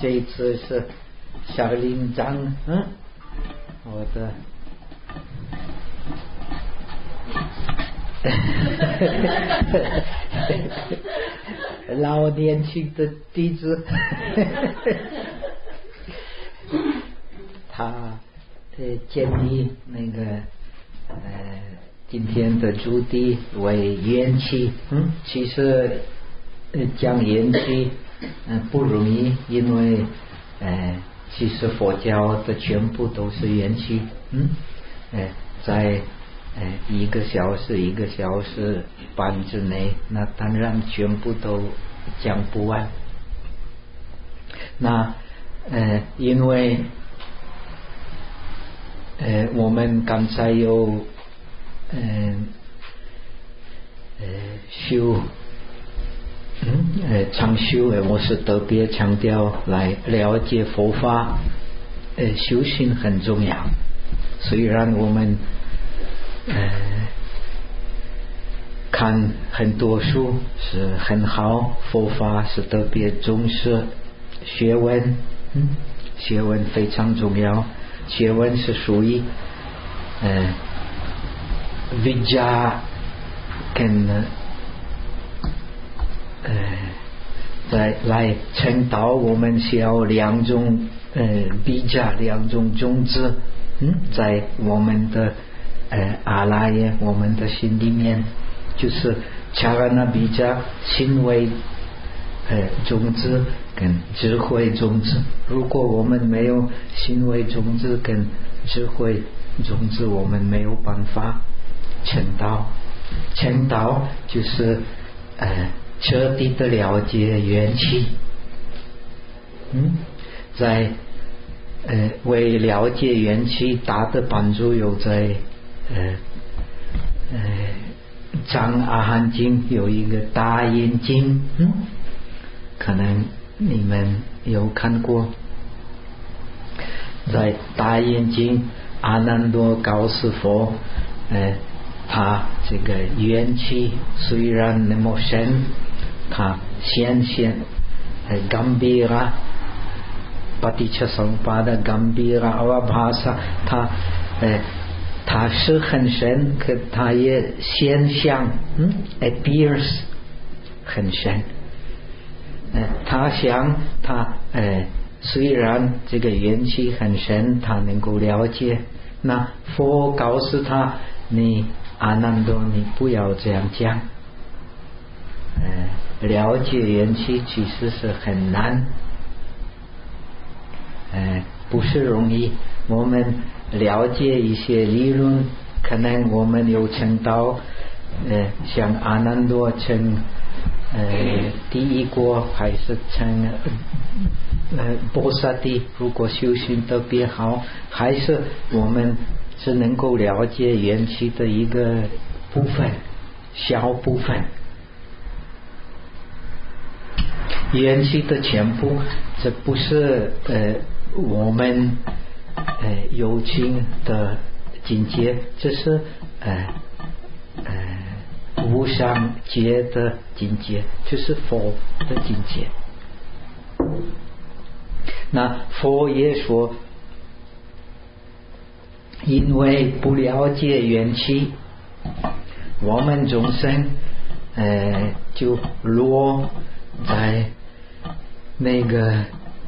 这一次是小林章，我的老年轻的弟子，他建议那个今天的主题为元气。其实讲元气不容易，因为其实佛教的全部都是元气。在1个小时半之内，那当然全部都讲不完。那因为我们刚才有修常修，我是特别强调来了解佛法，修行很重要。虽然我们看很多书是很好，佛法是特别重视学问，学问非常重要。学问是属于vidya跟来成道，我们需要2种vidya， 2种种子，在我们的阿赖耶，我们的心里面，就是 charana vidya 行为种子跟智慧种子。如果我们没有行为种子跟智慧种子，我们没有办法成道。成道就是彻底的了解元气。在为了解元气大的帮助有在张阿含经有一个大眼睛，可能你们有看过。在大眼睛，阿难多告诉佛，他这个元气虽然那么深，他显现gambira paticcasamuppada gambira avabhasa， 他是很深，可他也现象appears 很深。他想他虽然这个元气很深，他能够了解，那佛告诉他，你阿难多，你不要这样讲。了解元气其实是很难，不是容易。我们了解一些理论，可能我们有成道，像阿难多成第1国，还是成波萨蒂，如果修行特别好，还是我们只能够了解元气的一个部分，小部分。元气的全部，这不是我们有情的境界，这是无上界的境界，就是佛的境界。那佛也说，因为不了解元气，我们众生就落在那个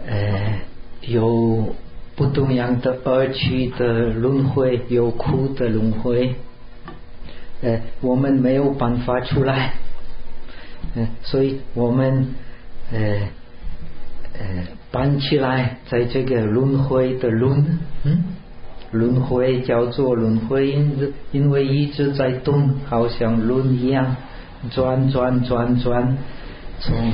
有不同样的恶趣的轮回，有苦的轮回，我们没有办法出来，所以我们搬起来，在这个轮回的轮回叫做轮回，因为一直在动，好像轮一样转，从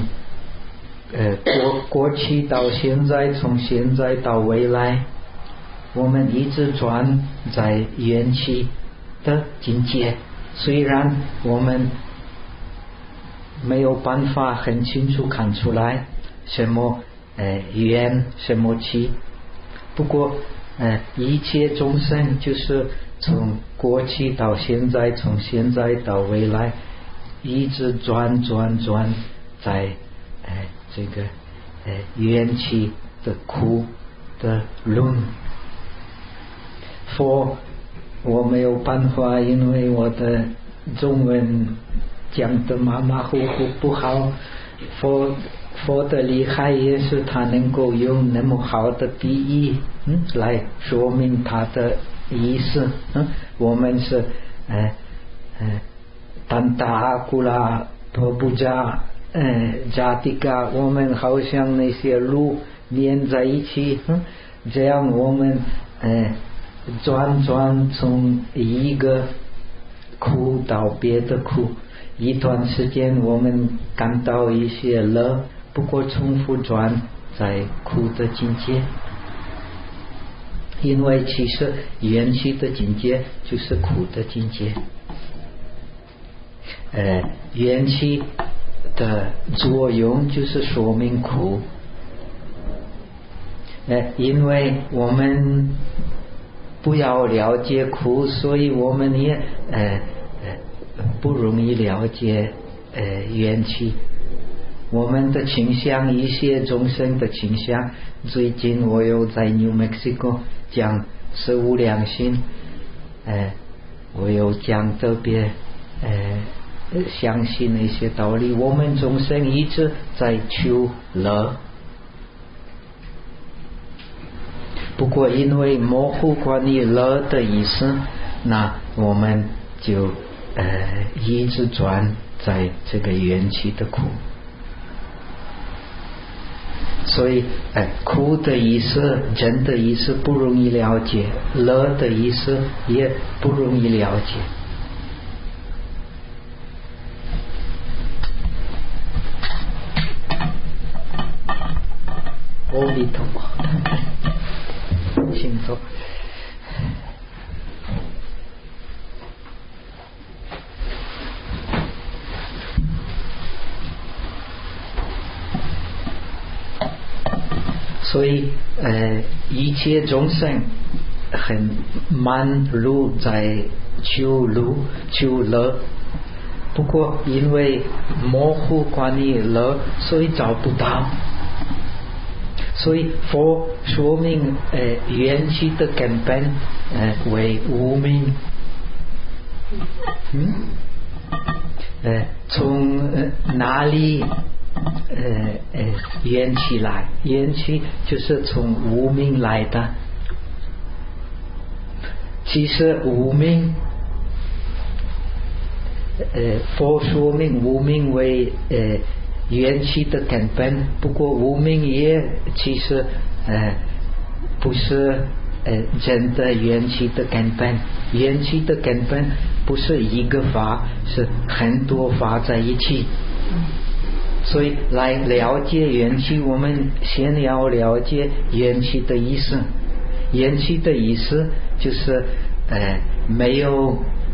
过去到现在，从现在到未来，我们一直转在元气的境界。虽然我们没有办法很清楚看出来什么元什么气，不过一切众生就是从过去到现在，从现在到未来，一直转在这个元气的苦的论。佛我没有办法，因为我的中文讲的马马虎虎不好。佛的厉害也是他能够用那么好的比喻来说明他的意思。我们是丹达阿古拉婆布扎扎提嘎，我们好像那些路连在一起，这样我们转从一个苦到别的苦，一段时间我们感到一些乐，不过重复转在苦的境界。因为其实缘起的境界就是苦的境界。缘起的作用就是说明苦。因为我们不要了解苦，所以我们也不容易了解缘起。我们的倾向，一些众生的倾向，最近我有在 New Mexico 讲十无量心，我有讲特别相信那些道理。我们众生一直在求乐，不过因为模糊关于乐的意思，那我们就一直转在这个缘起的苦。所以苦的意思，真的意思不容易了解，乐的意思也不容易了解。阿弥陀佛，请坐。所以一切众生很忙碌在求乐，不过因为模糊关于乐，所以找不到。所以佛说明缘起的根本为无明。从哪里缘起来？缘起就是从无明来的。其实无明佛说明无明为缘起的根本，不过无明也其实不是真的缘起的根本。缘起的根本不是一个法，是很多法在一起。所以来了解缘起，我们先要了解缘起的意思。缘起的意思就是没有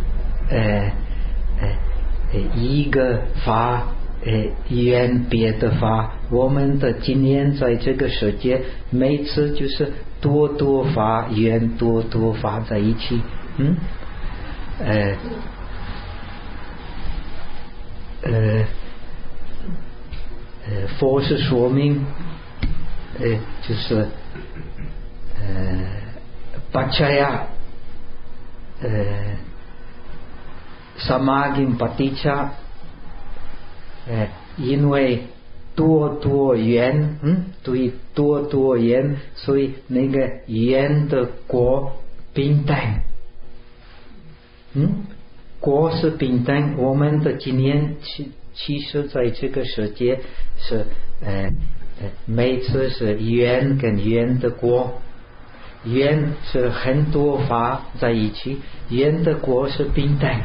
一个法缘别的法。我们的经验在这个世界每次就是多法缘多法在一起。佛是说明就是paccaya samagim paticca，因为多缘，对多缘，所以那个缘的果平等。果是平等，我们的经验其实在这个世界是每次是缘跟缘的果。缘是很多法在一起，缘的果是平等。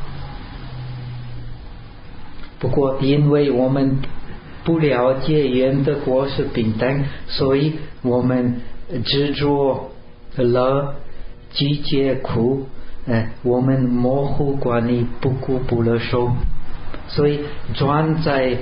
不过因为我们不了解缘的果是平等，所以我们执着乐集结苦，我们模糊关于不苦不乐受，所以转在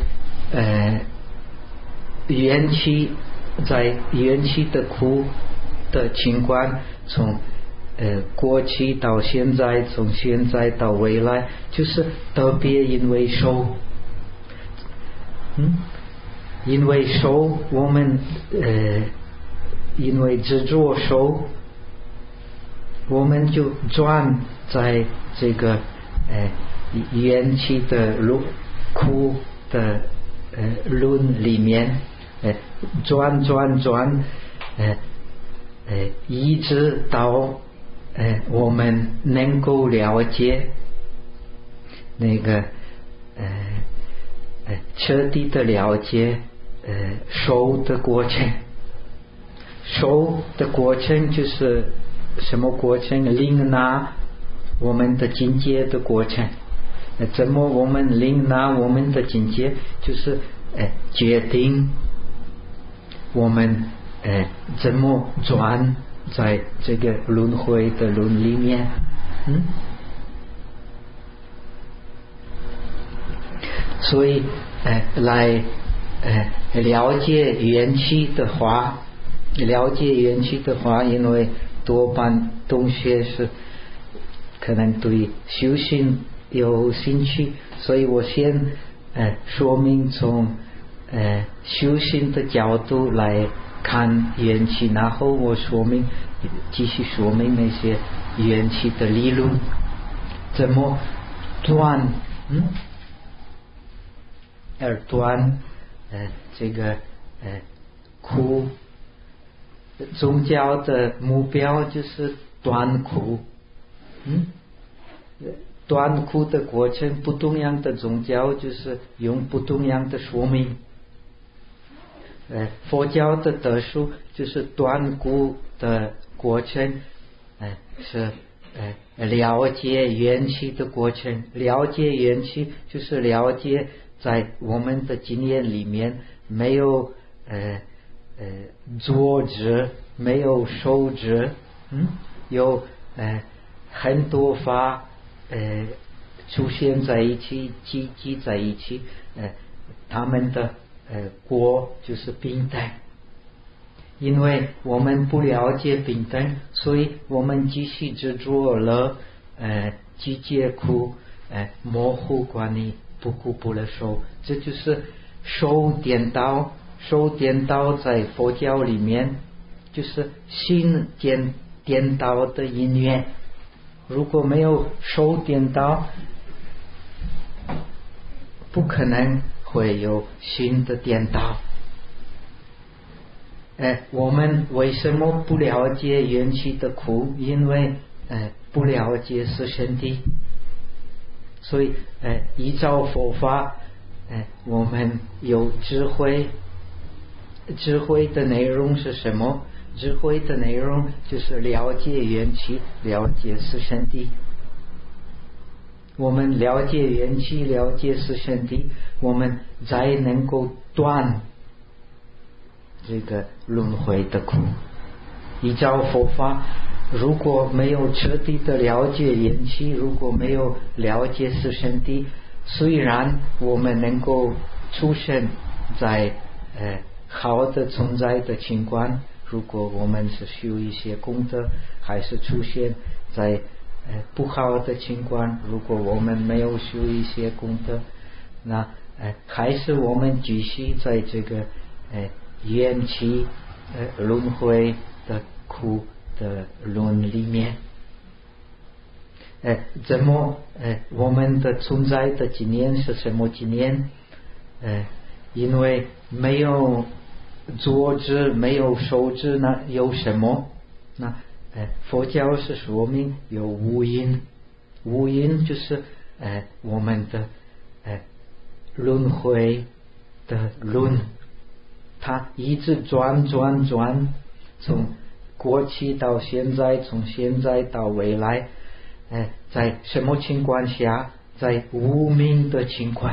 缘起的苦的情况，从过去到现在，从现在到未来，就是特别因为受，因为受我们因为执着手，我们就转在这个元气的苦的轮里面，转，一直到我们能够了解那个彻底的了解手的过程。手的过程就是什么过程？领纳我们的境界的过程。怎么我们领纳我们的境界？就是决定我们怎么转在这个轮回的轮里面。所以来了解元气的话，因为多半同学是可能对修行有兴趣，所以我先说明从修行的角度来看元气，然后我继续说明那些元气的理论，怎么断这个苦。宗教的目标就是断苦。断苦的过程，不同样的宗教就是用不同样的说明。佛教的特殊就是断苦的过程是了解元气的过程。了解元气就是了解在我们的经验里面没有坐执，没有受执，有很多法出现在一起，集在一起，他们的果就是平等。因为我们不了解平等，所以我们继续执着了集结苦，模糊观念，不苦不乐受，这就是手颠倒。手颠倒在佛教里面就是心颠倒的因缘。如果没有手颠倒，不可能会有心的颠倒。我们为什么不了解元气的苦？因为不了解是身体。所以依照佛法，我们有智慧。智慧的内容是什么？智慧的内容就是了解元气，了解是身体。我们了解元气，了解是身体，我们才能够断这个轮回的苦。依照佛法，如果没有彻底的了解元气，如果没有了解是身体，虽然我们能够出生在好的存在的情况，如果我们是修一些功德，还是出现在不好的情况，如果我们没有修一些功德，那还是我们继续在这个元气轮回的苦的轮里面。怎么我们的存在的经验是什么经验？因为没有坐执，没有受执，那有什么？那佛教是说明有无因。无因就是我们的轮回的轮，它一直转，从过去到现在，从现在到未来，在什么情况下？在无明的情况。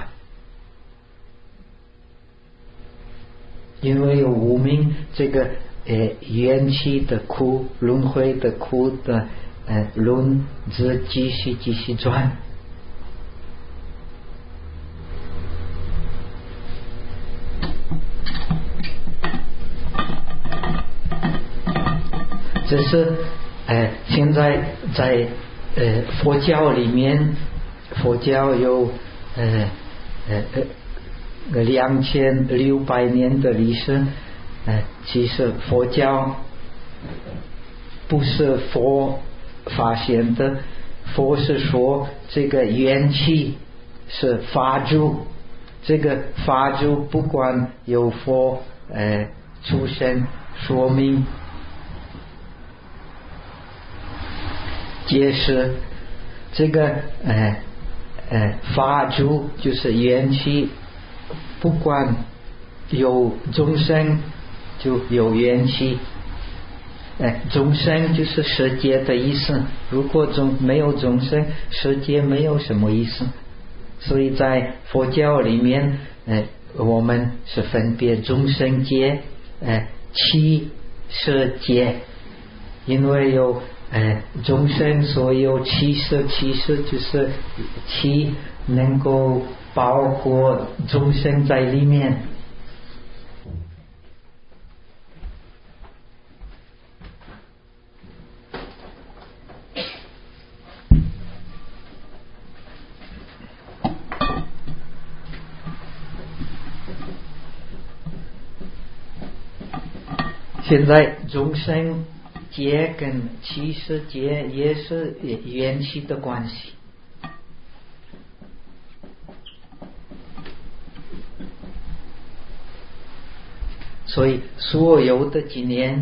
因为有无明，这个元气的苦，轮回的苦的轮子继续转。这是现在在佛教里面，佛教有2600年的历史。其实佛教不是佛发现的，佛是说这个元气是法住，这个法住不管有佛出现说明解释，这个法住就是元气，不管有众生就有元气。众生就是世界的意思，如果没有众生，世界没有什么意思。所以在佛教里面我们是分别众生界七世界，因为有众生，所以有七世就是七能够包括众生在里面。现在众生界跟七世界也是缘起的关系，所以所有的经验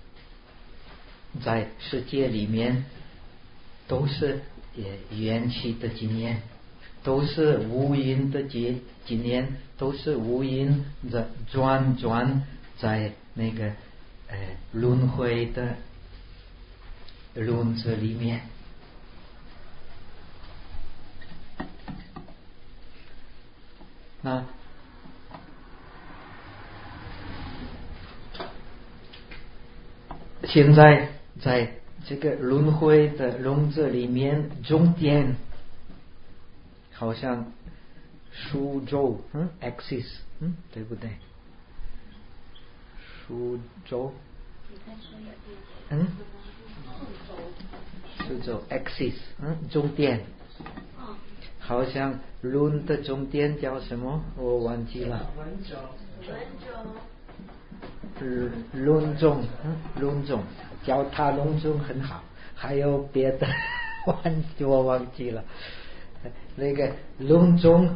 在世界里面都是缘起的经验，都是无因的经验，都是无因的转在那个轮回的轮子里面。那现在在这个轮回的轮子里面，终点好像数轴axis 对不对？数轴数轴 axis 终点好像轮的终点叫什么？我忘记了。轮钟叫它轮钟很好，还有别的我忘记了。那个轮钟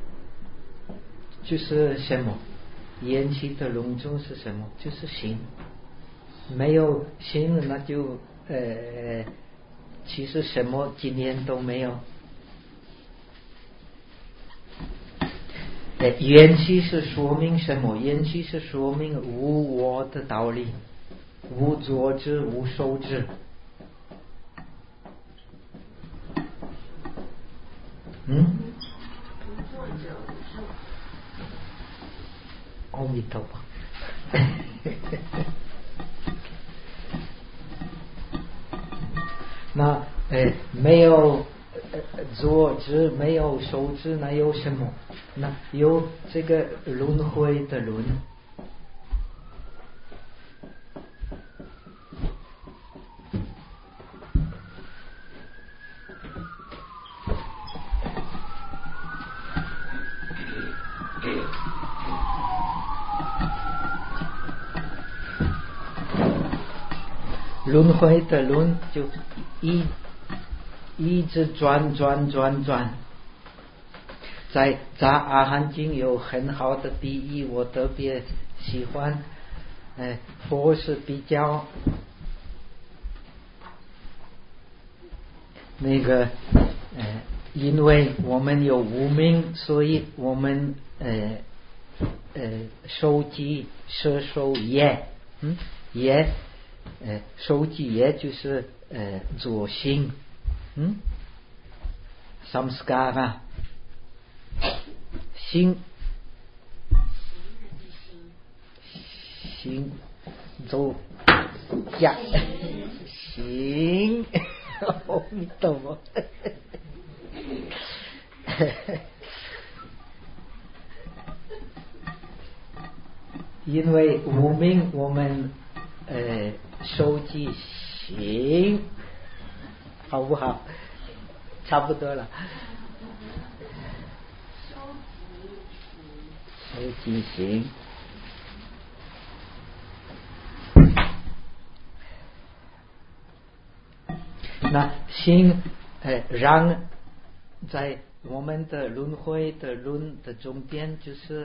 就是什么？缘起的轮钟是什么？就是心。没有心那就其实什么经验都没有。缘起是说明什么？缘起是说明无我的道理，无作之，无受之。阿弥陀佛。那没有作之，没有受之，那有什么？那有这个轮回的轮。轮回的轮就一直转。在杂阿含经有很好的比喻，我特别喜欢。佛是比较那个因为我们有无明，所以我们收集摄受业收集业就是做心samskara 心做呀心阿弥陀佛因为无明我们收集心，好不好？差不多了。收集心， 那心让在我们的轮回的轮的中间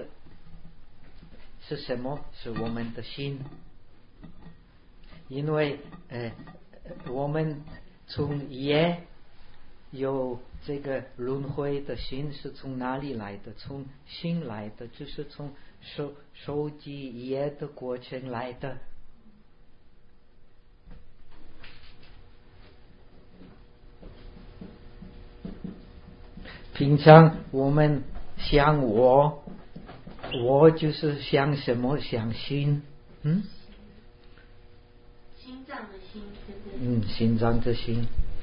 是什么？是我们的心。因为我们从业有这个轮回的心是从哪里来的？从心来的，就是从收集业的过程来的。平常我们想我就是想什么？想心， 心脏的心，对不对？ 心脏的心。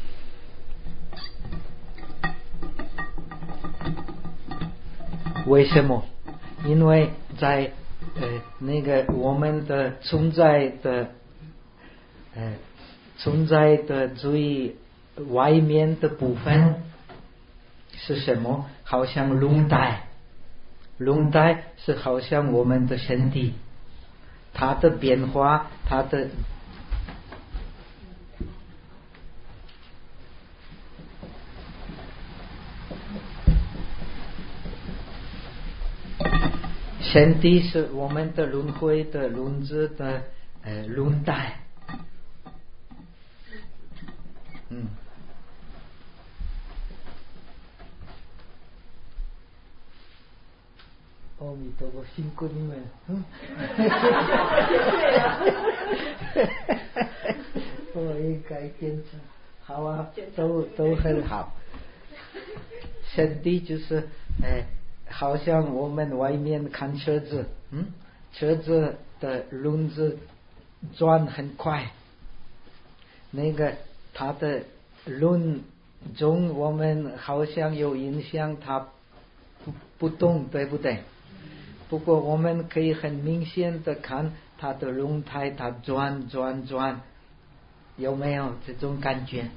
为什么？因为在那个我们的存在的最外面的部分是什么？好像笼带是好像我们的身体，它的变化，它的身体是我们的轮回的轮子的轮带。阿弥陀佛，辛苦你们。我应该检查，好啊，都很好。身体就是好像我们外面看车子，车子的轮子转很快，那个它的轮中我们好像有影响，它不动，对不对？不过我们可以很明显的看它的轮胎，它转，有没有这种感觉？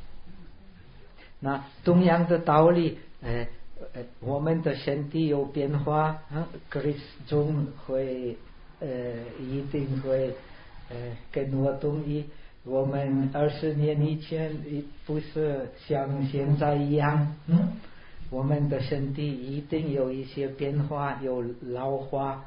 那同样的道理，我们的身体有变化，Chris 总会一定会跟我同意。我们20年以前不是像现在一样，我们的身体一定有一些变化，有老化，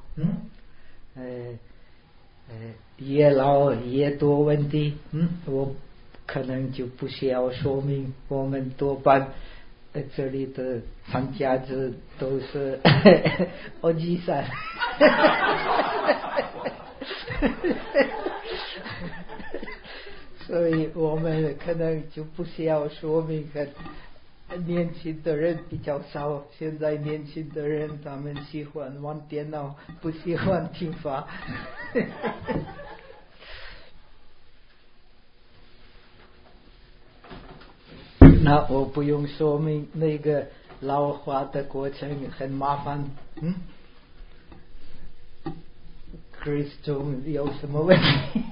越老越多问题，我可能就不需要说明，我们多半这里的参加者都是おじさん。所以我们可能就不需要说明，年轻的人比较少，现在年轻的人他们喜欢玩电脑，不喜欢听法。那我不用说明那个老化的过程很麻烦。Chris 中有什么问题？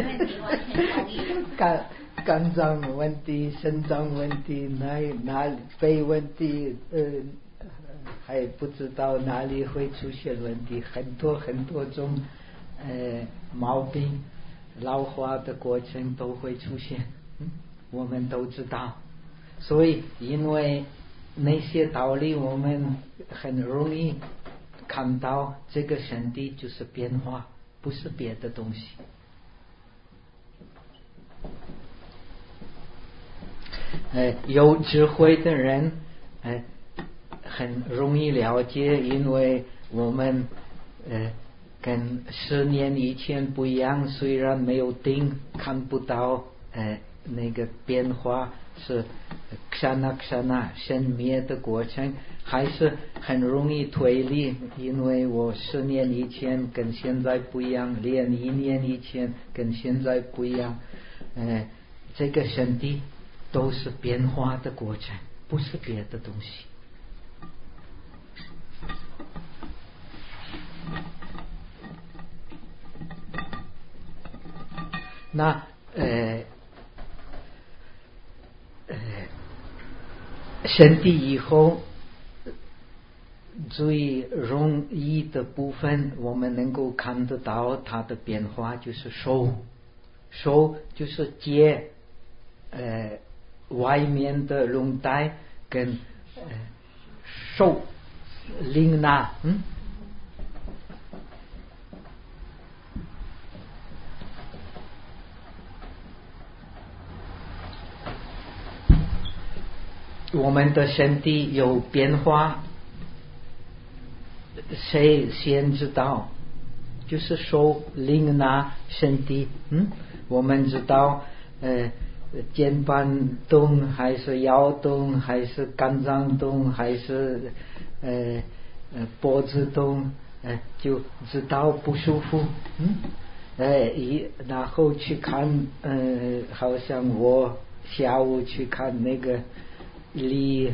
肝脏问题、肾脏问题、肺问题，还不知道哪里会出现问题，很多种毛病，老化的过程都会出现，我们都知道。所以因为那些道理我们很容易看到，这个身体就是变化，不是别的东西。有智慧的人很容易了解，因为我们跟10年以前不一样，虽然没有定，看不到那个变化是ksana生灭的过程，还是很容易推理，因为我10年以前跟现在不一样，连1年以前跟现在不一样，这个身体都是变化的过程，不是别的东西。那身体以后最容易的部分，我们能够看得到它的变化，就是手就是接外面的笼带跟手领拿，我们的身体有变化，谁先知道？就是手领拿身体，我们知道，肩膀动还是腰动，还是肝脏动，还是脖子动，就知道不舒服，然后去看，好像我下午去看那个李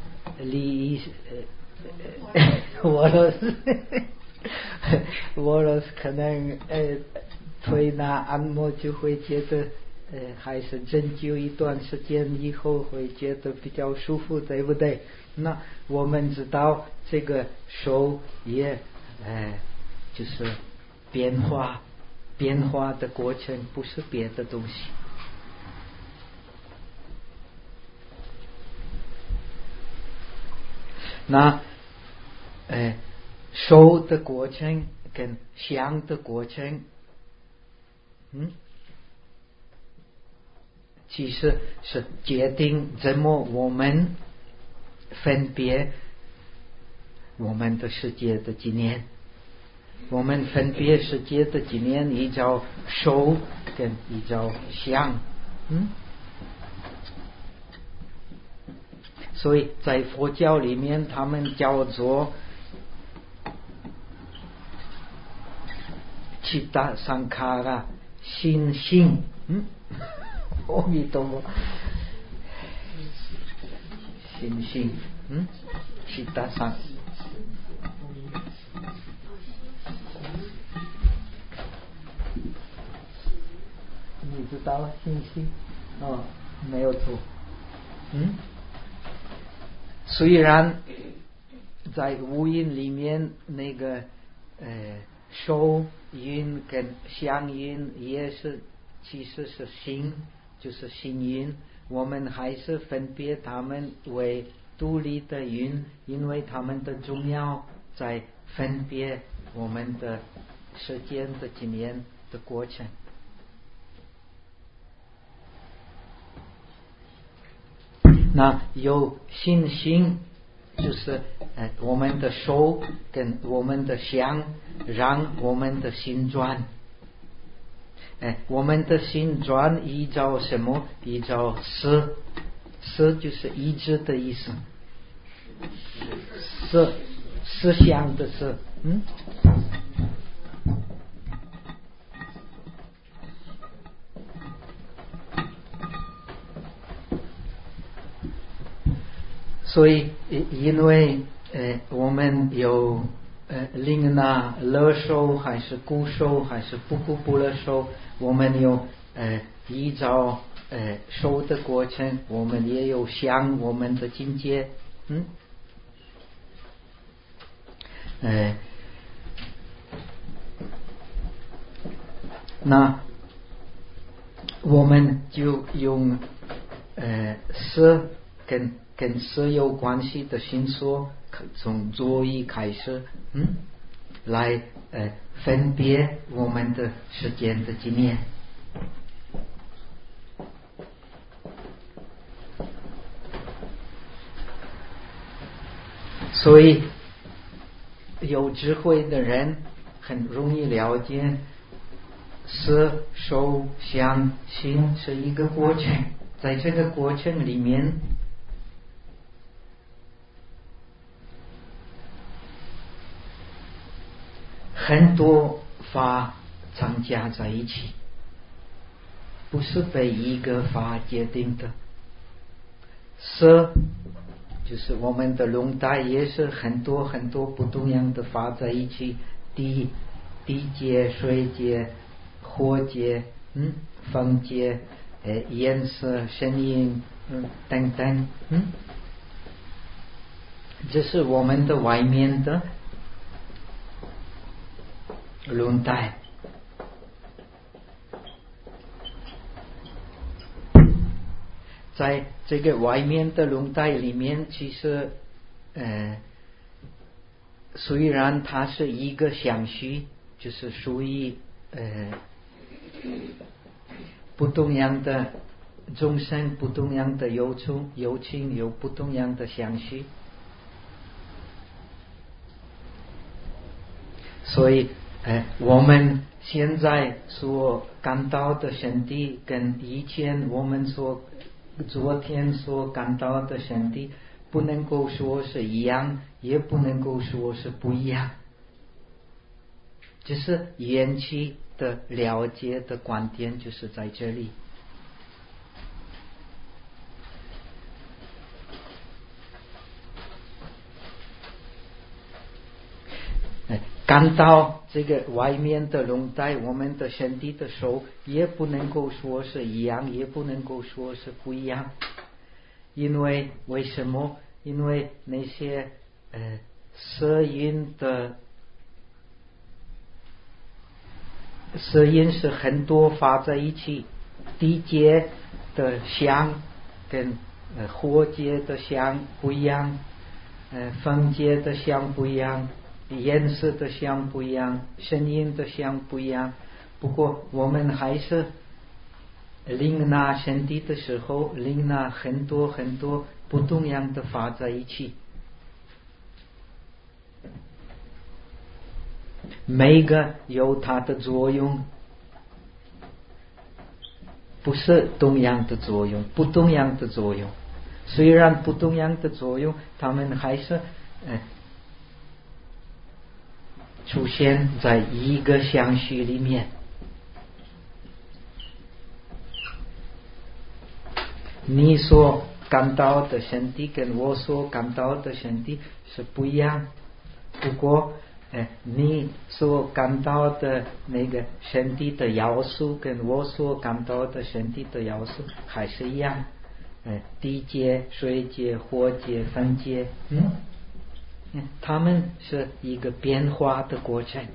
我可能推拿按摩就会觉得还是针灸一段时间以后会觉得比较舒服，对不对？那我们知道这个手也就是变化的过程，不是别的东西。那手的过程跟想的过程，其实是决定怎么我们分别我们的世界的纪念。我们分别世界的纪念依照手跟依照想，所以在佛教里面他们叫做chitta sankhara 心性，阿弥陀佛，心性chitta sankhara，你知道心性？没有错。虽然在五音里面那个手音跟相音也是其实是心，就是心音，我们还是分别它们为独立的音，因为它们的重要在分别我们的时间的纪念的过程。那有心性，就是我们的手跟我们的想让我们的心转，我们的心转依照什么？依照思就是意志的意思，思想的思，所以因为我们有领拿乐受还是故受还是不乐受，我们有依照受的过程，我们也有想我们的境界，那我们就用色跟色有关系的心所，从左一开始，来分别我们的时间的纪念。所以有智慧的人很容易了解色受想行是一个过程，在这个过程里面很多法参加在一起，不是被一个法决定的。色就是我们的笼带，也是很多不同样的法在一起，地界、水界、火界、风界、颜色、声音等等，这是我们的外面的笼带。 在这个外面的笼袋里面，其实虽然它是一个相续，就是属于不同样的众生，不同样的有情有不同样的相续，所以我们现在所感到的身体跟以前我们昨天所感到的身体不能够说是一样，也不能够说是不一样，就是缘起的了解的观点就是在这里。感到这个外面的笼袋，我们的身体的手也不能够说是一样，也不能够说是不一样。为什么？因为那些色音是很多发在一起，低阶的相跟火阶的相不一样，风阶的相不一样，颜色的相不一样，声音的相不一样。不过我们还是领纳身体的时候，领纳很多不同样的法在一起，每个有它的作用，不是同样的作用，不同样的作用。虽然不同样的作用，它们还是出现在一个相续里面。你所感到的身体跟我所感到的身体是不一样，不过你所感到的那个身体的要素跟我所感到的身体的要素还是一样，地界、水界、火界、风界，它们是一个变化的过程。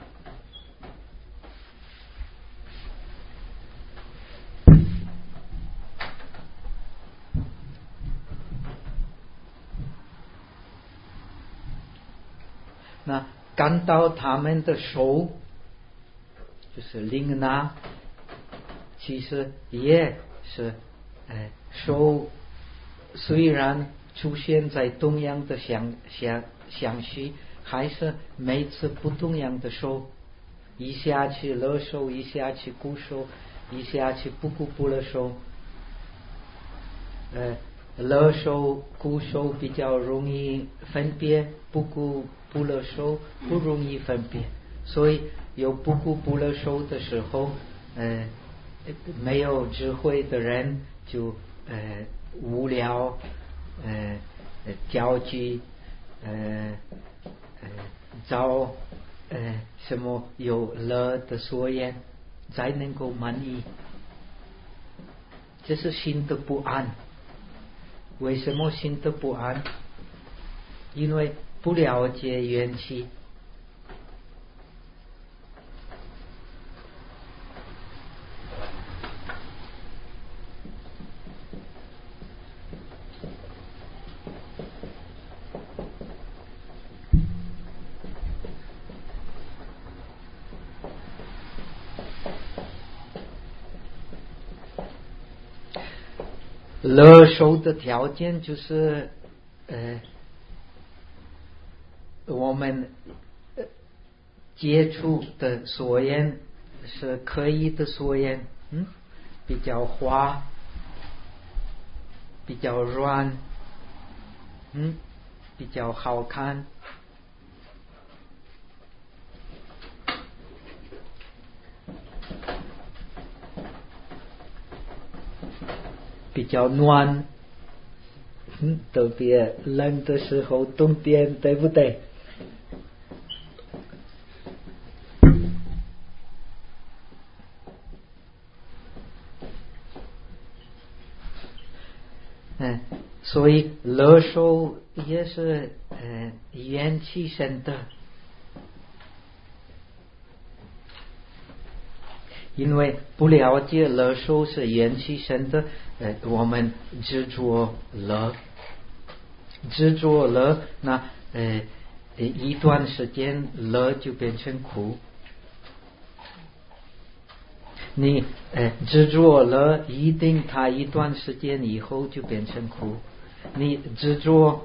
那感到他们的手就是领纳，其实也是手虽然出现在同样的相续，还是每次不同样的手，一下去乐手，一下去苦手，一下去不乐手。乐手苦手比较容易分别，不乐手不容易分别，所以有不乐手的时候，没有智慧的人就无聊，焦急，找什么有乐的所言才能够满意，这是心的不安。为什么心的不安？因为不了解缘起。乐受的条件就是我们接触的所言是可以的所言，比较滑，比较软，比较好看，比较暖，特别冷的时候，冬天，对不对？所以乐受也是缘起生的， 因为不了解乐受是缘起生的，我们执着乐，那一段时间乐就变成苦。你执着乐，一定它一段时间以后就变成苦。你执着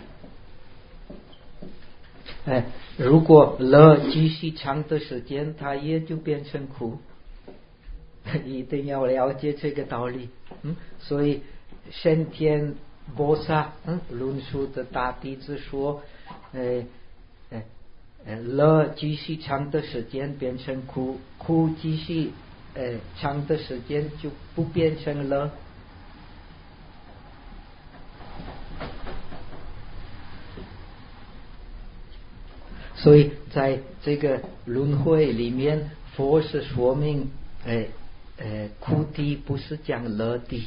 如果乐继续长的时间，它也就变成苦。一定要了解这个道理。所以先天菩萨论述的大弟子说，乐继续长的时间变成苦，苦继续长的时间就不变成乐。所以在这个轮回里面，佛是说明苦谛不是讲乐谛。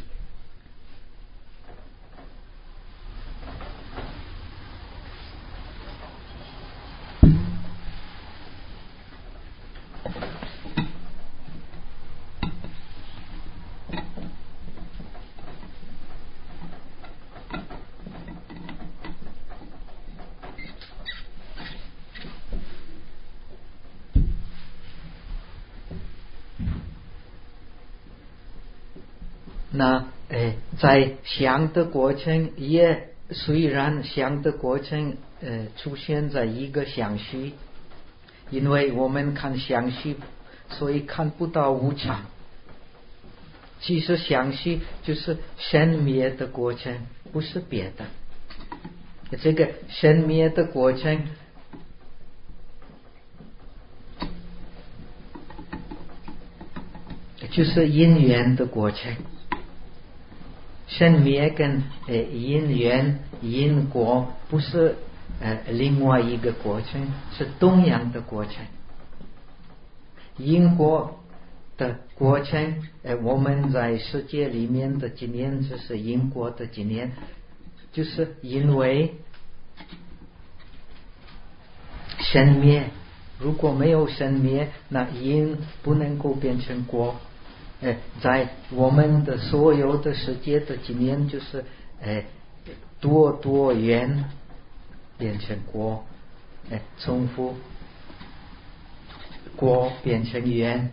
那在想的过程也虽然想的过程出现在一个相续，因为我们看相续，所以看不到无常。其实相续就是生灭的过程，不是别的。这个生灭的过程就是因缘的过程。生灭跟因缘因果不是另外一个过程，是同样的过程。因果的过程我们在世界里面的经验就是因果的经验，就是因为生灭，如果没有生灭，那因不能够变成果。在我们的所有的世界的经验就是多缘变成果，重复果变成缘。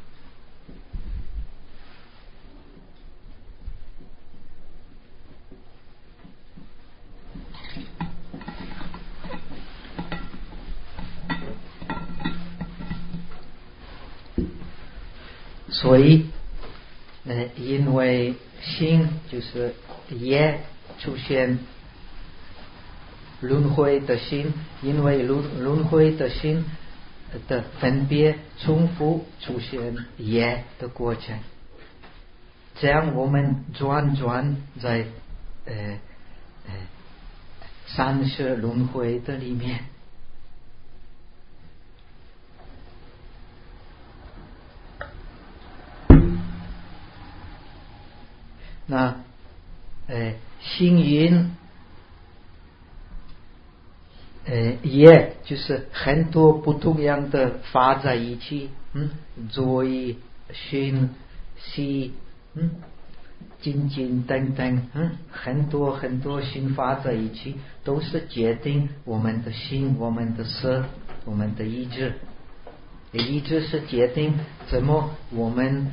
所以因为心就是业出现轮回的心，因为轮回的心的分别重复出现业的过程，这样我们转在三世轮回的里面。那星云也就是很多不同样的法在一起，作意、熏、息、精进等等，很多心法在一起，都是决定我们的心、我们的色、我们的意志。意志是决定怎么我们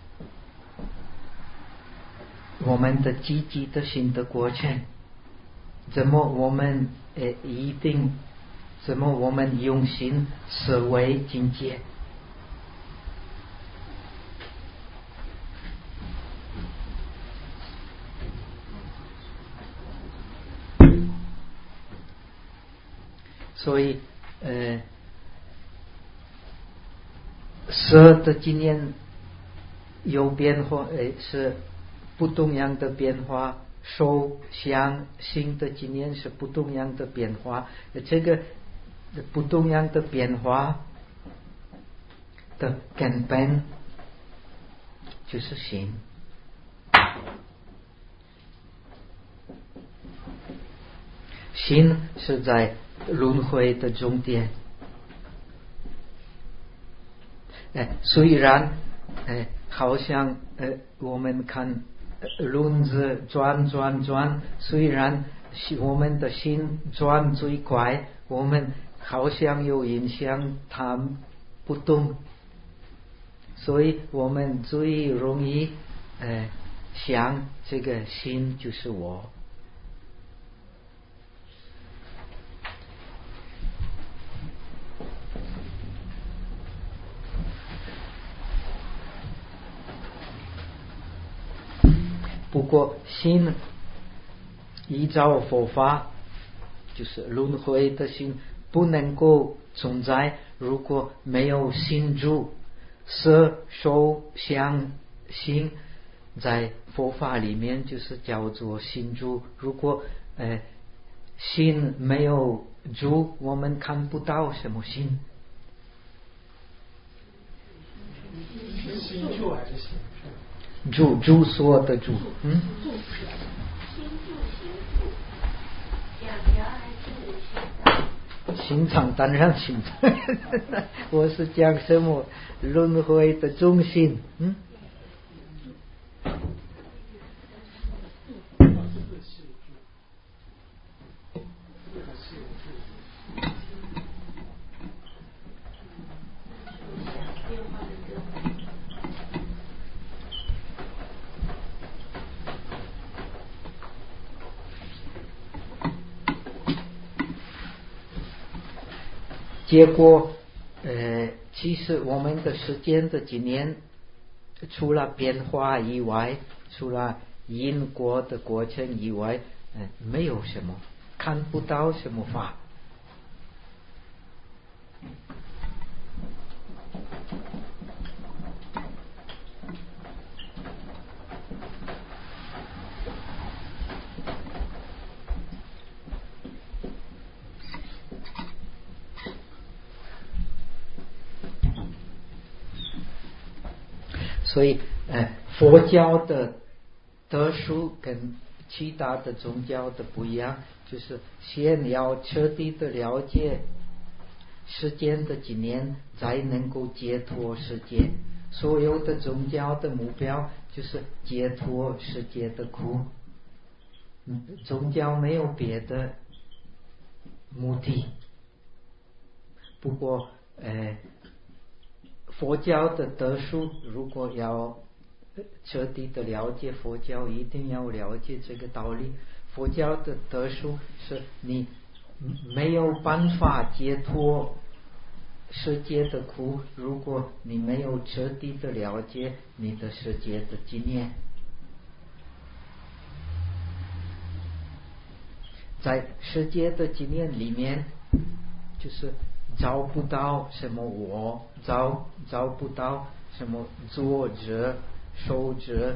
的积极的心的过程，怎么我们一定，怎么我们用心思维境界。所以色的经验有变化，是不同样的变化，受想行的经验是不同样的变化，这个不同样的变化的根本就是心。心是在轮回的终点。虽然好像我们看轮子转，虽然我们的心转最快，我们好像有影响它不动，所以我们最容易想这个心就是我。不过心依照佛法，就是轮回的心不能够存在，如果没有心住，色受想行在佛法里面就是叫做心住。如果心没有住，我们看不到什么心。 心住还是心住所的住，心脏当然心脏，我是讲什么轮回的中心，结果其实我们的时间的经验除了变化以外，除了因果的过程以外，没有什么，看不到什么法。所以佛教的特殊跟其他的宗教的不一样，就是先要彻底的了解世间的经验，才能够解脱世界。所有的宗教的目标就是解脱世界的苦，宗教没有别的目的。不过佛教的特殊，如果要彻底的了解佛教，一定要了解这个道理。佛教的特殊是你没有办法解脱世界的苦，如果你没有彻底的了解你的世界的经验。在世界的经验里面，就是找不到什么我，找不到什么作者、受者。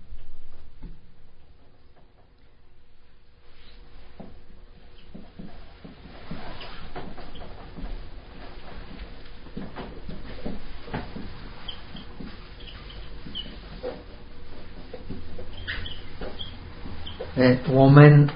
我们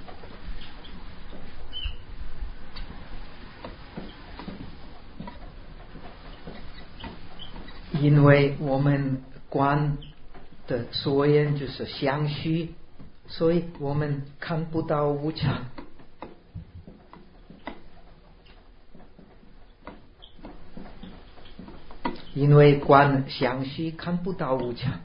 因为我们观的所言就是相续，所以我们看不到无常。因为观相续看不到无常。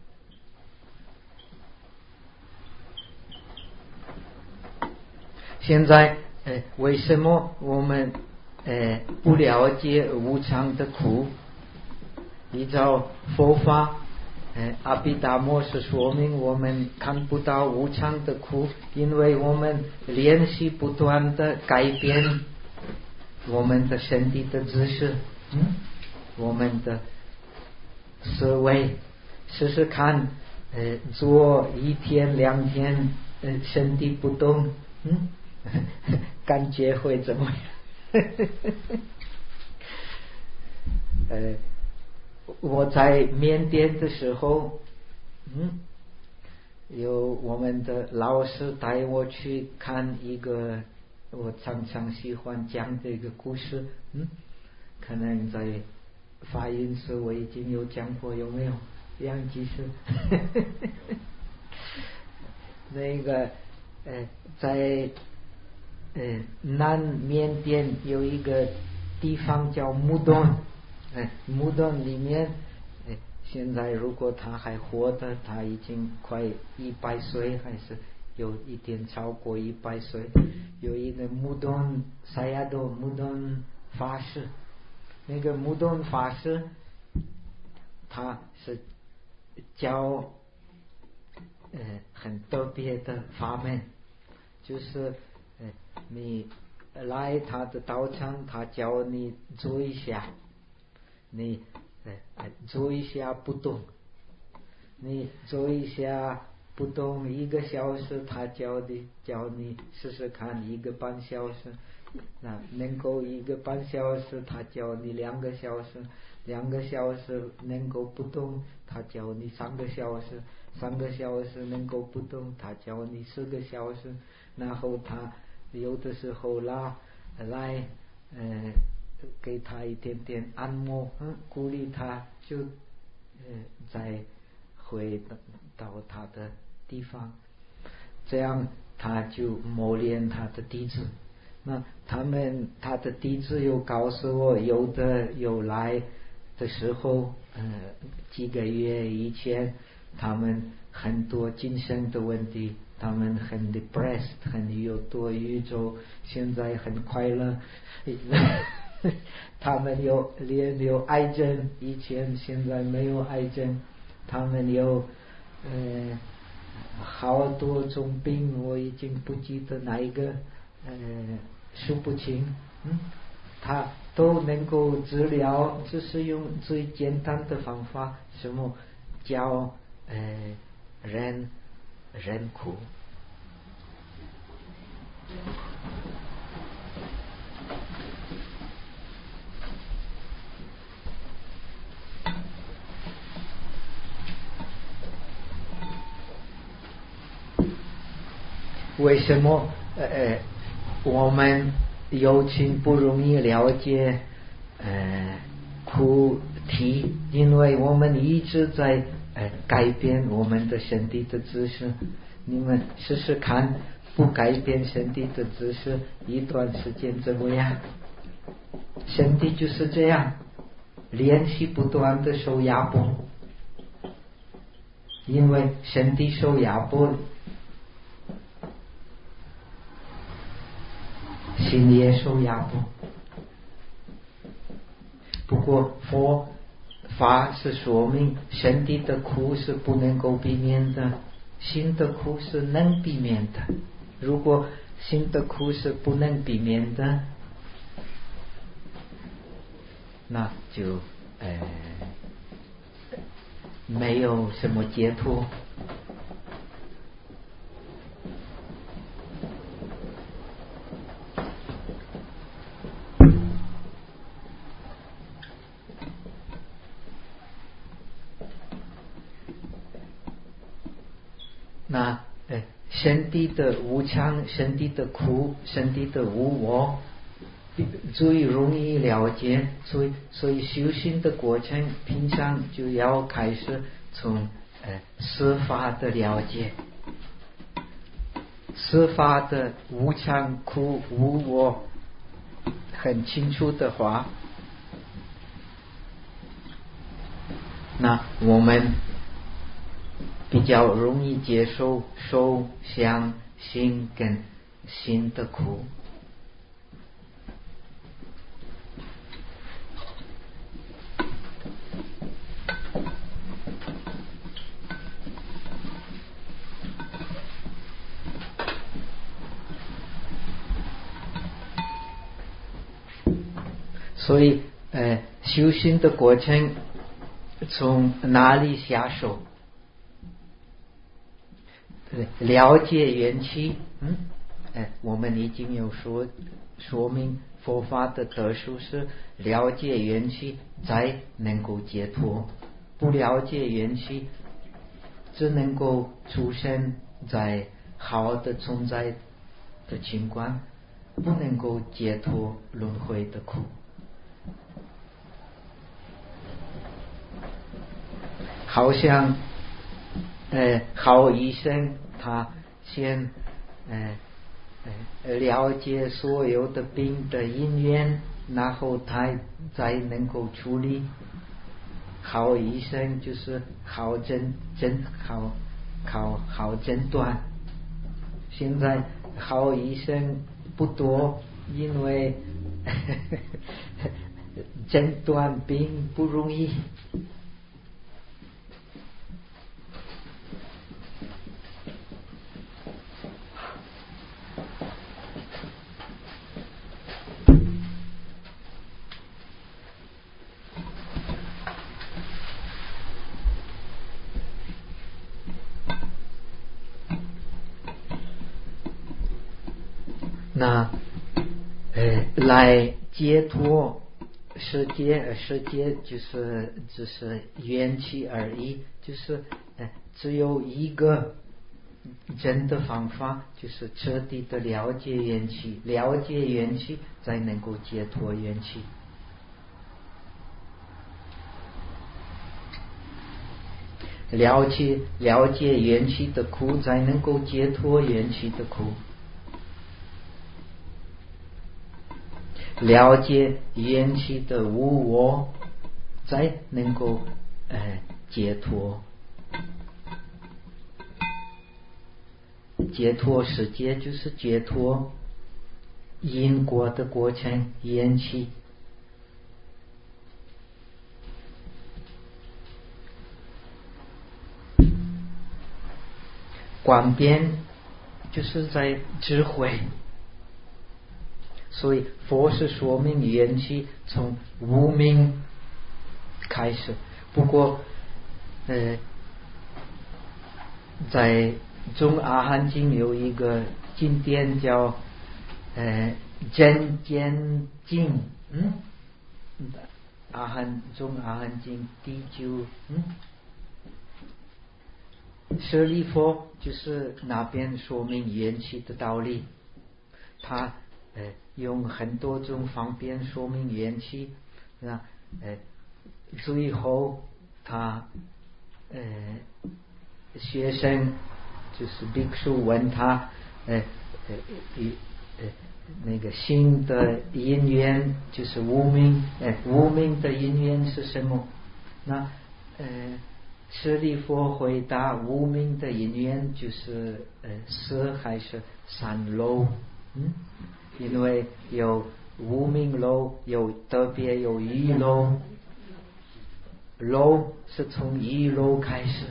现在为什么我们不了解无常的苦？依照佛法阿毗达摩是说明我们看不到无常的苦，因为我们练习不断的改变我们的身体的姿势，我们的思维，试试看做1天2天身体不动，感觉会怎么样？我在缅甸的时候，有我们的老师带我去看一个我常常喜欢讲的一个故事，可能在法音时我已经有讲过，有没有？杨居士那个在南缅甸有一个地方叫木洞，木洞里面现在如果他还活的，他已经快100岁，还是有一点超过100岁。有一个木洞萨亚多木洞法师，那个木洞法师他是教很特别的法门，就是你来他的道场，他教你坐一下，你坐一下不动，你坐一下不动1个小时，他教你试试看1个半小时，那能够1个半小时，他教你2个小时，2个小时能够不动，他教你3个小时，3个小时能够不动，他教你4个小时，然后他有的时候来给他一点点按摩，鼓励他，就再回到他的地方，这样他就磨练他的弟子。那他的弟子又告诉我，有的有来的时候几个月以前他们很多精神的问题，他们很 depressed， 很有多宇宙，现在很快乐他们有癌症，以前现在没有癌症，他们有好多种病，我已经不记得哪一个数不清，他都能够治疗，只是用最简单的方法，什么叫忍苦。为什么我们有情不容易了解苦体？因为我们一直在改变我们的身体的姿势。你们试试看，不改变身体的姿势一段时间怎么样？身体就是这样，练习不断的受压迫，因为身体受压迫，心也受压迫。不过佛法是说明身体的苦是不能够避免的，心的苦是能避免的。如果心的苦是不能避免的，那就没有什么解脱。那身体的无常，身体的苦，身体的无我最容易了解，所以修行的过程平常就要开始从四法的了解，四法的无常苦无我很清楚的话，那我们比较容易接受受想行跟心的苦。所以修行的过程从哪里下手？了解缘起，我们已经有说明佛法的特殊是了解缘起才能够解脱，不了解缘起只能够出生在好的存在的情况，不能够解脱轮回的苦。 好像好医生他先了解所有的病的因缘，然后他才能够处理。好医生就是好诊断。现在好医生不多，因为诊断病不容易。那来解脱世界就是缘起而已，就是只有一个真的方法，就是彻底的了解缘起，了解缘起才能够解脱缘起。了解缘起的苦，才能够解脱缘起的苦。了解缘起的无我，才能够解脱。解脱世界就是解脱因果的过程，缘起。观变就是在智慧。所以佛是说明缘起从无明开始。不过在中阿含经有一个经典叫真见经，中阿含经第9，舍利弗就是那边说明缘起的道理。他用很多种方便说明缘起。最后他学生就是ภิក្ษุ问他那个心的因缘就是无明，无明的因缘是什么？那舍利弗回答无明的因缘就是色还是三漏。因为有无明漏，特别有欲漏，漏是从欲漏开始。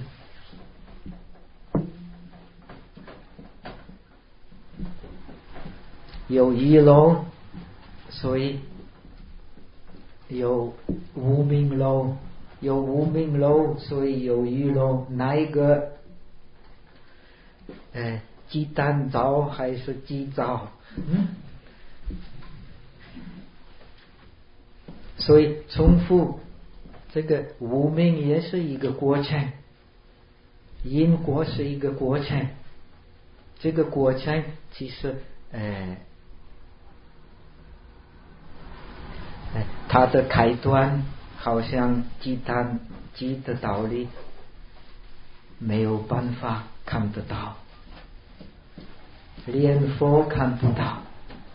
有欲漏，所以有无明漏，有无明漏，所以有欲漏。哪一个鸡蛋早还是鸡早？所以重复这个无明也是一个过程，因果是一个过程。这个过程其实它的开端好像鸡的道理没有办法看得到，连佛看不到。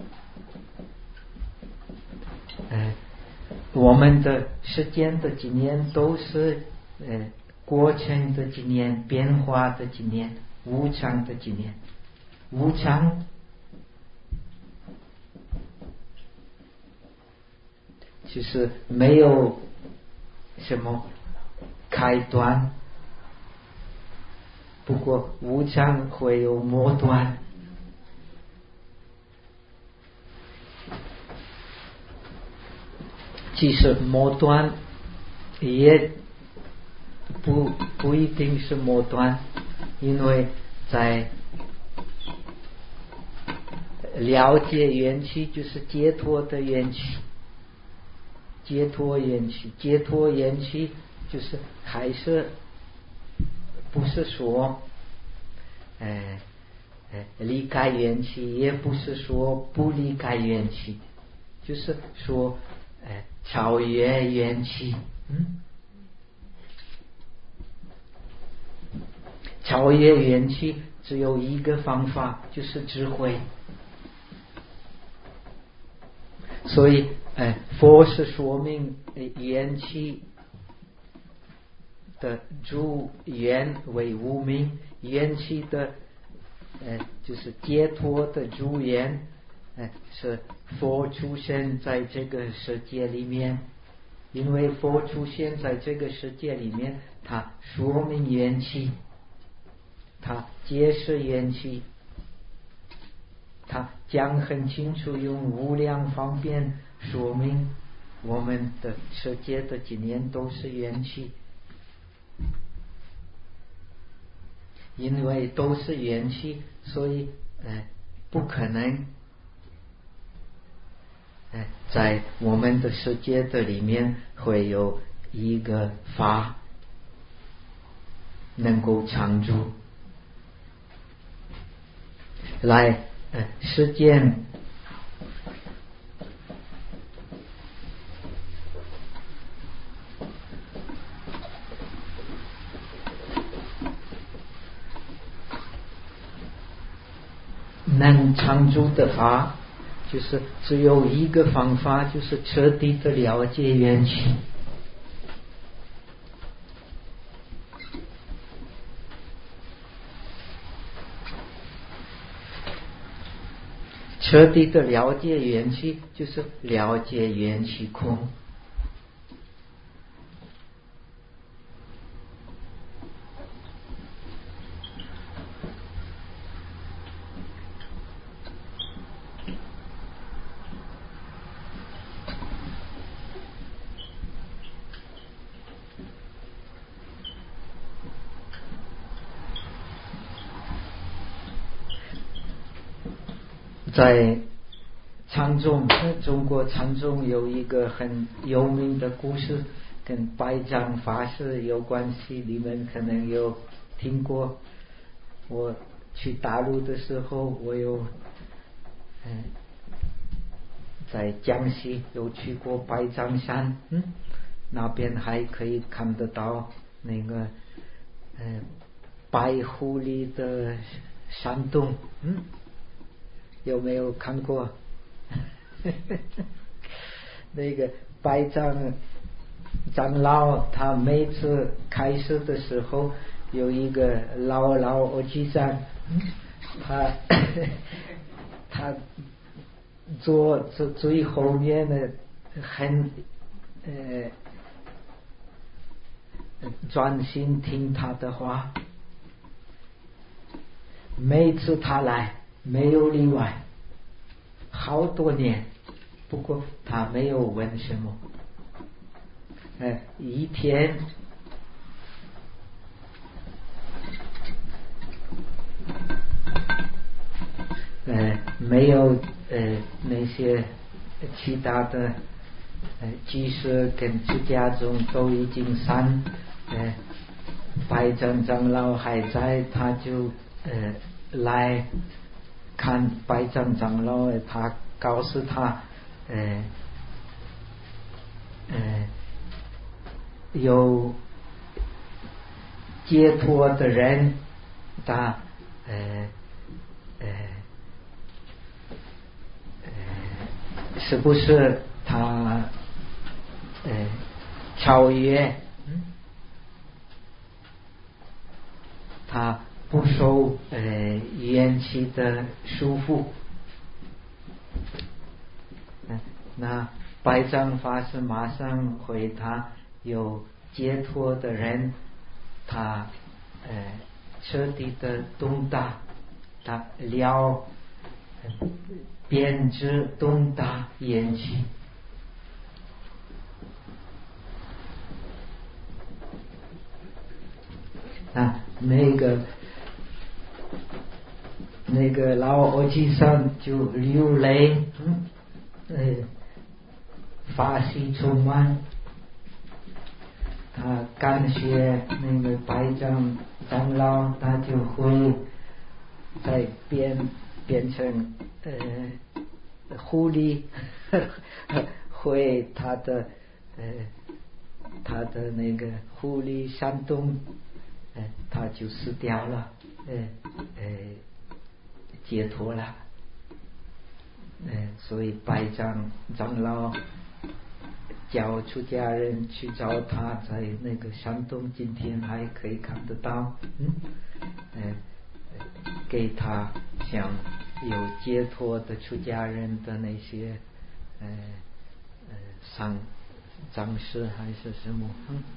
我们的时间的经验都是过程的经验，变化的经验，无常的经验。无常就是没有什么开端，不过无常会有末端。其实末端也不一定是末端，因为在了解缘起就是解脱的缘起，解脱缘起就是还是不是说离开缘起，也不是说不离开缘起，就是说超越缘起。 超越元气只有一个方法，就是智慧。所以佛是说明元气的主缘为无明，元气的就是解脱的主缘是佛出现在这个世界里面。因为佛出现在这个世界里面，它说明元气，它解释元气，它讲很清楚，用无量方便说明我们的世界的经验都是元气。因为都是元气，所以不可能在我们的世界的里面会有一个法能够常住来实践能常住的法，就是只有一个方法，就是彻底的了解元气。彻底的了解元气，就是了解元气空。在禅宗，中国禅宗有一个很有名的故事，跟百丈法师有关系，你们可能有听过。我去大陆的时候，我有在江西有去过百丈山，那边还可以看得到那个白狐狸的山洞，有没有看过？那个百丈长老，他每次开始的时候，有一个老和尚，他坐最后面的，很专心听他的话。每次他来，没有例外，好多年，不过他没有问什么。一天没有那些其他的居士跟出家众都已经散，百丈长老还在，他就来看百丈长老，他告诉他有解脱的人，他是不是他超越，他不受元气的束缚。那百丈法师马上回答，有解脱的人，他彻底的懂得，他编织懂得元气。那个老和尚就流泪，法喜充满，他感谢那个百丈长老，他就会再变成狐狸，回他的那个狐狸山洞他就死掉了，解脱了。所以拜长老叫出家人去找他，在那个山洞今天还可以看得到，给他像有解脱的出家人的那些藏式还是什么，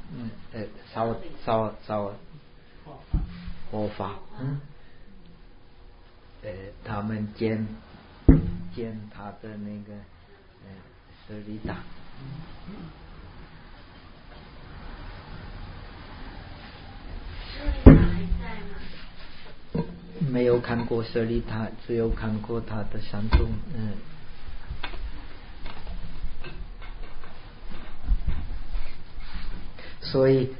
佛法，他们见他的那个舍利塔。 舍利塔还在吗？ 没有看过舍利塔，只有看过他的山洞。所以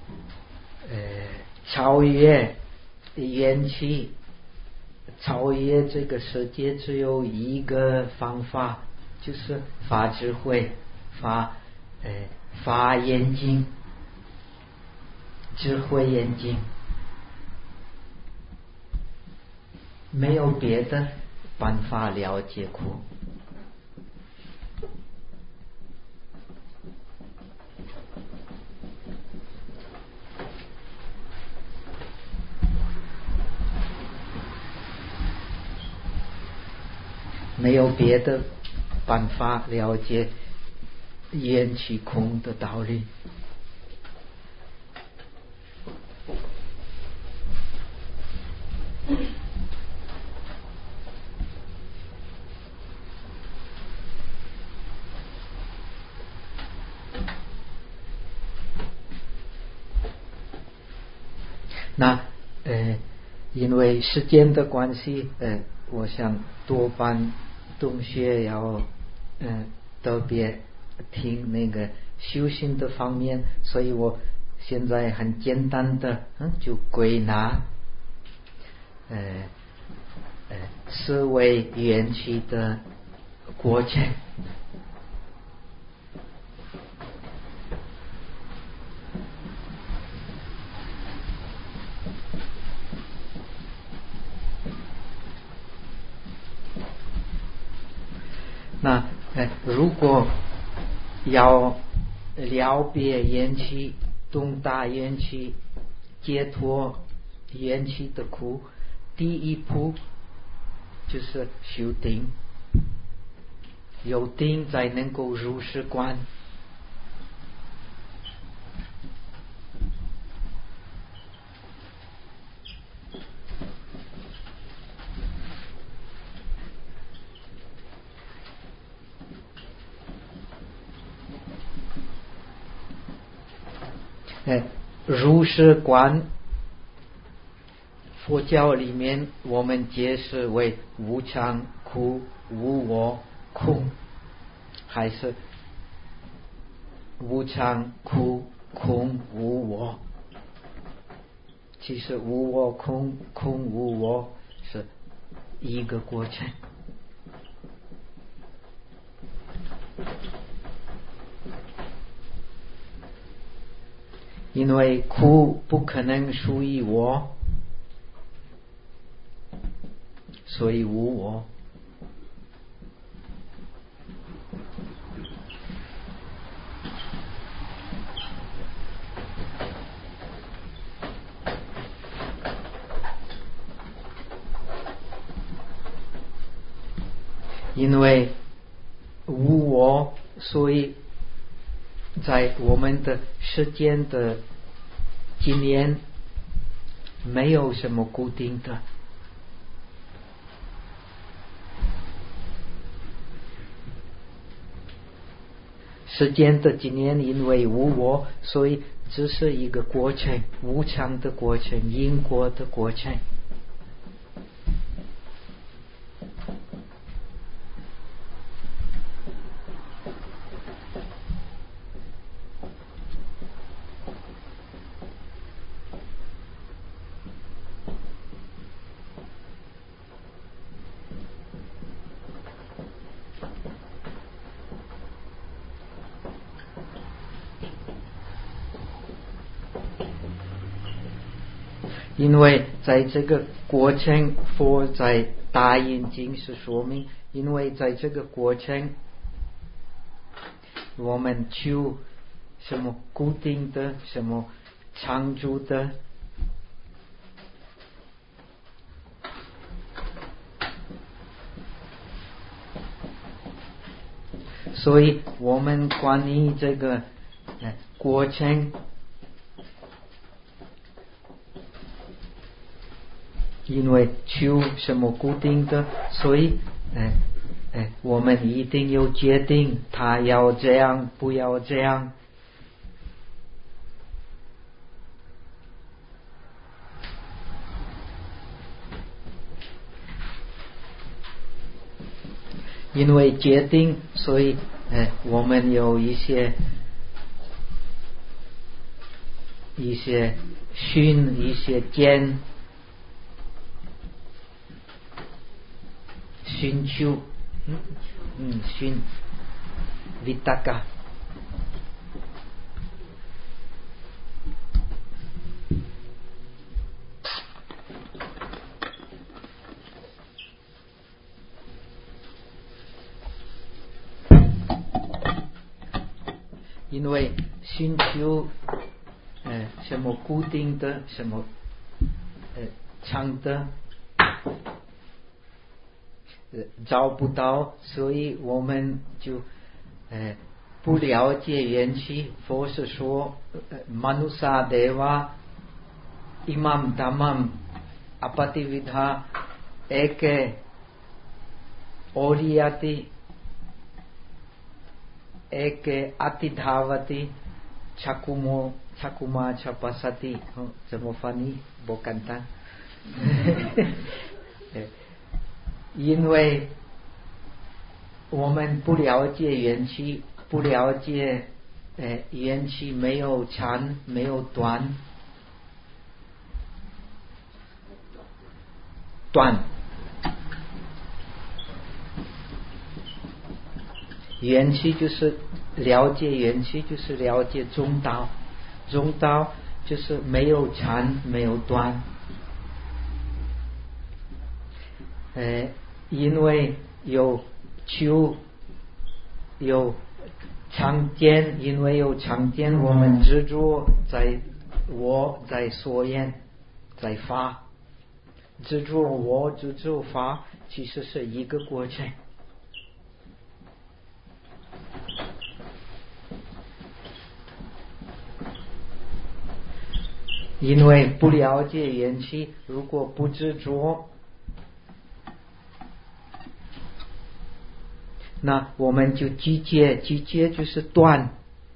超越缘起，超越这个世界只有一个方法，就是发智慧，发眼睛，智慧眼睛，没有别的办法了解苦。没有别的办法了解缘起空的道理。那因为时间的关系，我想多半同学要特别听那个修行的方面，所以我现在很简单的就归纳思维缘起的过程。那如果要了别缘起，懂大缘起，解脱缘起的苦，第一步就是修定，有定才能够如实观。如是观，佛教里面我们解释为无常、苦、无我、空，还是无常、苦、空、无我。其实无我空，空无我是一个过程。因为苦不可能属于我，所以无我。因为无我，所以在我们的世间的经验没有什么固定的。世间的经验因为无我，所以只是一个过程，无常的过程，因果的过程。 因为在这个过程，佛在大印经是说明，因为在这个过程，我们求什么固定的，什么常住的，所以我们关于这个过程，因为求什么固定的，所以我们一定有决定，他要这样，不要这样。因为决定，所以我们有一些训，一些见，寻求，寻 vitaka。因为寻求什么固定的，什么长的找不到，所以我们就不了解缘起。佛是说manusa deva imam dhammam apatividha eke oriyati eke atidhavati chakuma chapasati。怎么翻译不简单因为我们不了解缘起，不了解缘起没有长没有短，缘起就是了解，缘起就是了解中道，中道就是没有长没有短。因为有求有常见，因为有常见，我们执着在我，在所言，在法，执着我，执着法，其实是一个过程。因为不了解缘起，如果不执着，那我们就集结，集结就是断。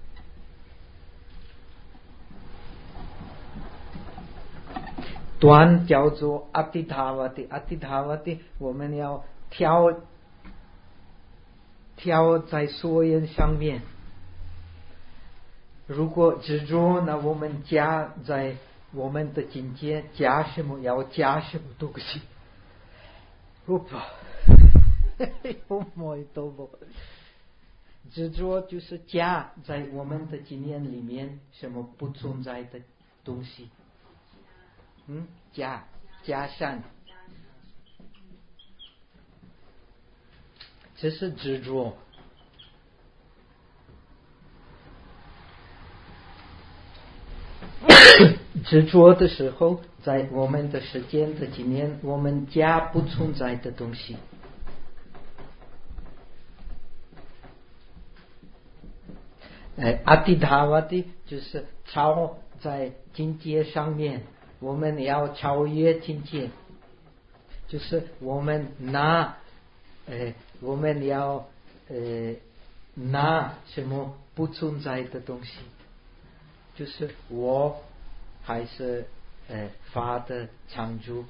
断叫做阿蒂塔瓦蒂，阿蒂塔瓦蒂，我们要跳在所言上面。如果执着，那我们加在我们的境界，加什么？要加什么东西？执着就是加在我们的经验里面什么不存在的东西，加上，这是执着。执着的时候，在我们的时间的经验，我们加不存在的东西。阿蒂达瓦蒂就是超在境界上面，我们要超越境界，就是我们我们要拿什么不存在的东西，就是我还是法的常住。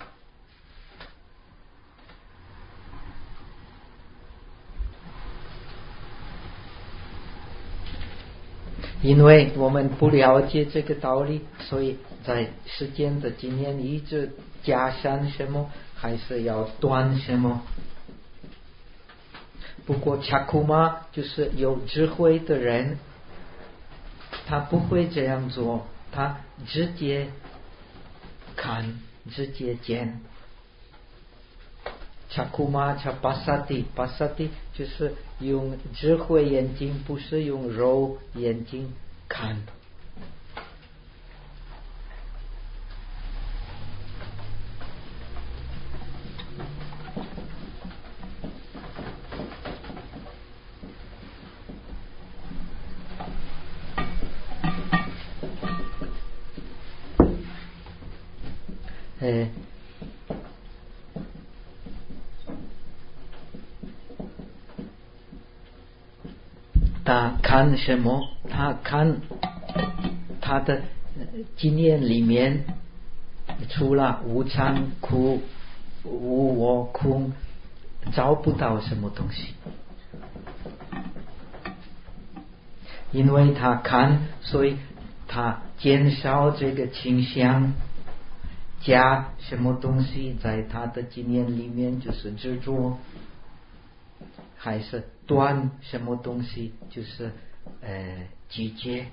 因为我们不了解这个道理，所以在时间的经验一直加上什么，还是要断什么。不过恰库玛就是有智慧的人，他不会这样做，他直接看，直接见。Chakuma chapasati pasati 就是用智慧眼睛，不是用肉眼睛看。他看什么？他看他的经验里面，除了无常苦、无我空，找不到什么东西。因为他看，所以他减少这个倾向，加什么东西在他的经验里面就是执着，还是断什么东西就是拒绝。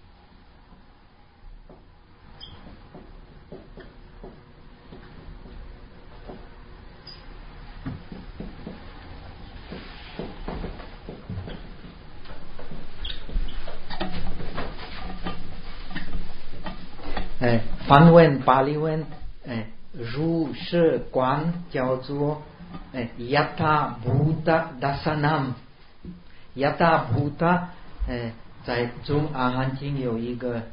梵文、巴利文，如是观叫做yatha bhuta dasanam。yatha bhuta，在中阿含经有一个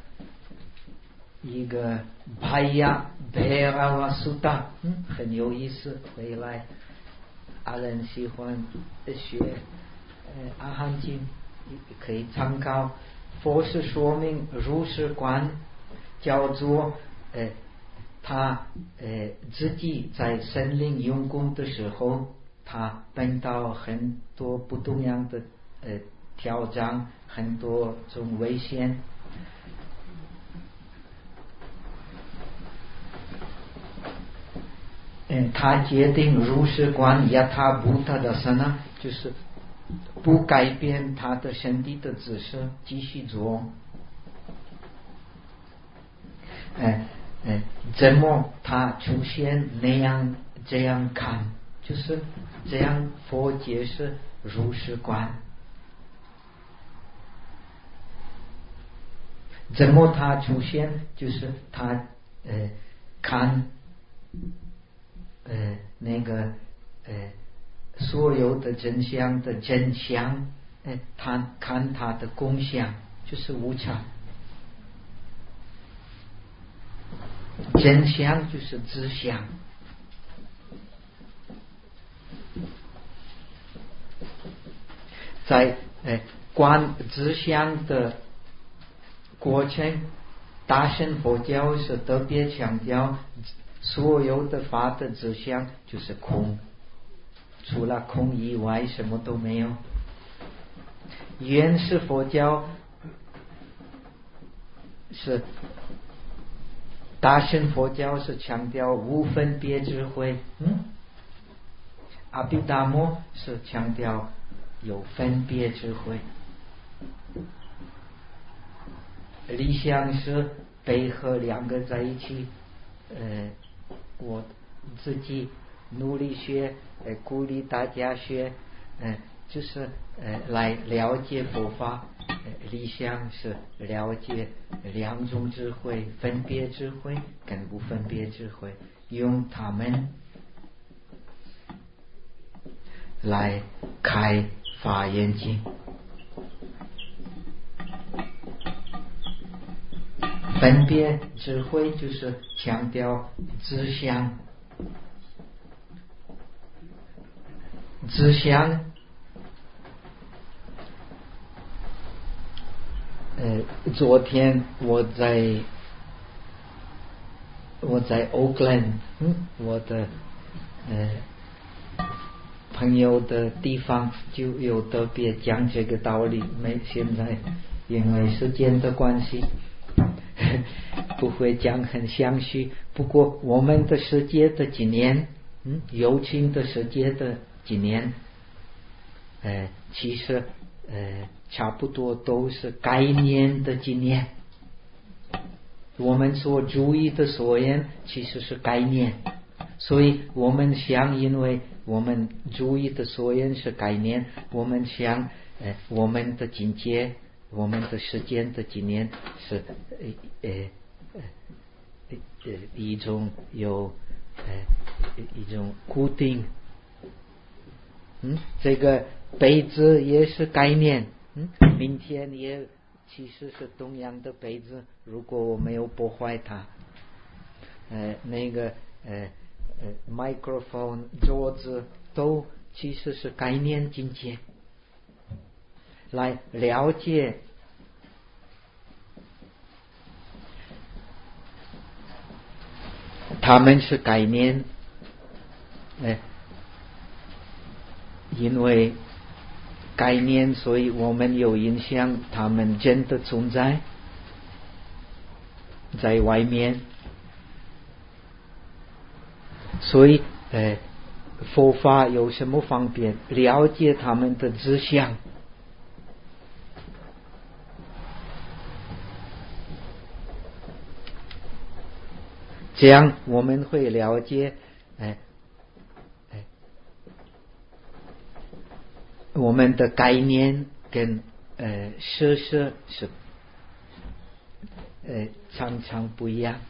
bhaya bhairava sutta，很有意思，回来阿人喜欢学阿含经可以参考。佛是说明如是观叫做他自己在森林用功的时候，他碰到很多不同样的挑战，很多种危险。他决定如是观yatha bhuta dasana，就是不改变他的身体的姿势，继续做。怎么他出现那样这样看，就是这样佛解释如是观。怎么他出现，就是他看那个所有的真相的真相，他看他的功相，就是无常。真相就是知相。在观知相的过程，大乘佛教是特别强调所有的法的知相就是空，除了空以外什么都没有。原始佛教是大乘佛教是强调无分别智慧，阿毗达摩是强调有分别智慧。理想是配合两个在一起，我自己努力学，鼓励大家学，就是来了解佛法。理想是了解两种智慧，分别智慧跟不分别智慧，用它们来开发眼睛。分别智慧就是强调知相，知相昨天我在 Oakland， 我的朋友的地方就有特别讲这个道理。现在因为时间的关系不会讲很详细，不过我们的世界的纪念，有情的世界的纪念，其实差不多都是概念的纪念。 我们所注意的所言其实是概念，所以我们想，因为我们注意的所言是概念，我们想我们的境界，我们的时间的纪念是一种有一种固定，这个杯子也是概念，明天也其实是同样的杯子，如果我没有破坏它，那个microphone 桌子都其实是概念境界，来了解他们是概念，因为概念，所以我们有印象他们真的存在在外面，所以佛法有什么方便了解他们的志向，这样我们会了解我们的概念跟事实是常常不一样。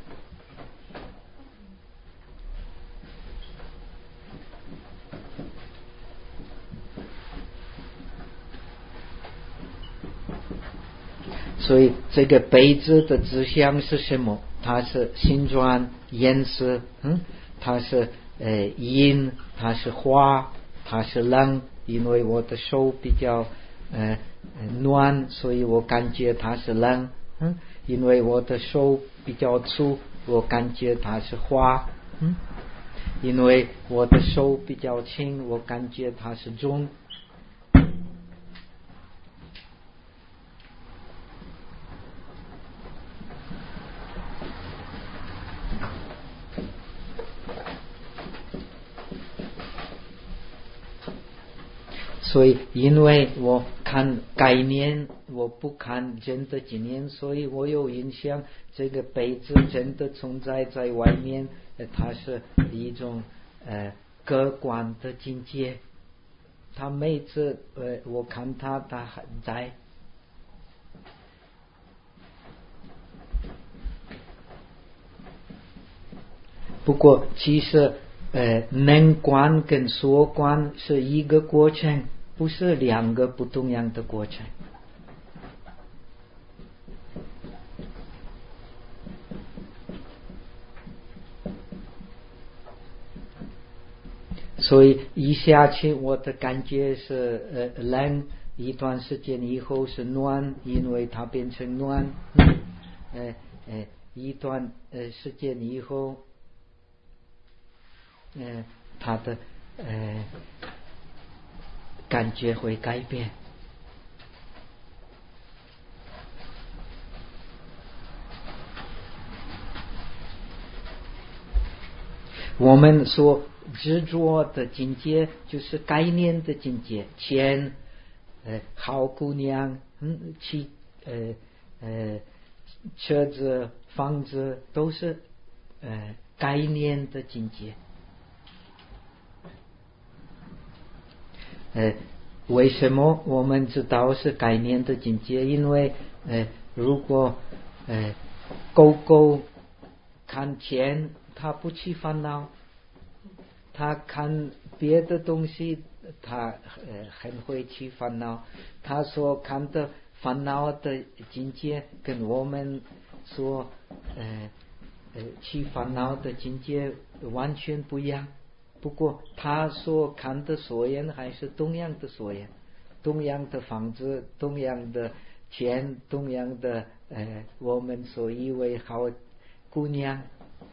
所以这个杯子的指向是什么？它是形状、颜色，它是阴，它是花，它是冷。因为我的手比较暖，所以我感觉它是冷。因为我的手比较粗，我感觉它是花。因为我的手比较轻，我感觉它是重。所以因为我看概念，我不看真的经验，所以我有印象这个杯子真的存在在外面，它是一种客观的境界，它每次我看它还在。不过其实能观跟所观是一个过程，不是两个不同样的过程。所以一下去我的感觉是冷，一段时间以后是暖，因为它变成暖。一段时间以后它的感觉会改变。我们说执着的境界就是概念的境界，钱好姑娘车子房子都是概念的境界。为什么我们知道是概念的境界？因为如果狗狗看钱，它不起烦恼，它看别的东西，它很会起烦恼。它所看的烦恼的境界跟我们所起烦恼的境界完全不一样。不过他所看的所言还是同样的所言，同样的房子，同样的钱，同样的我们所以为好姑娘，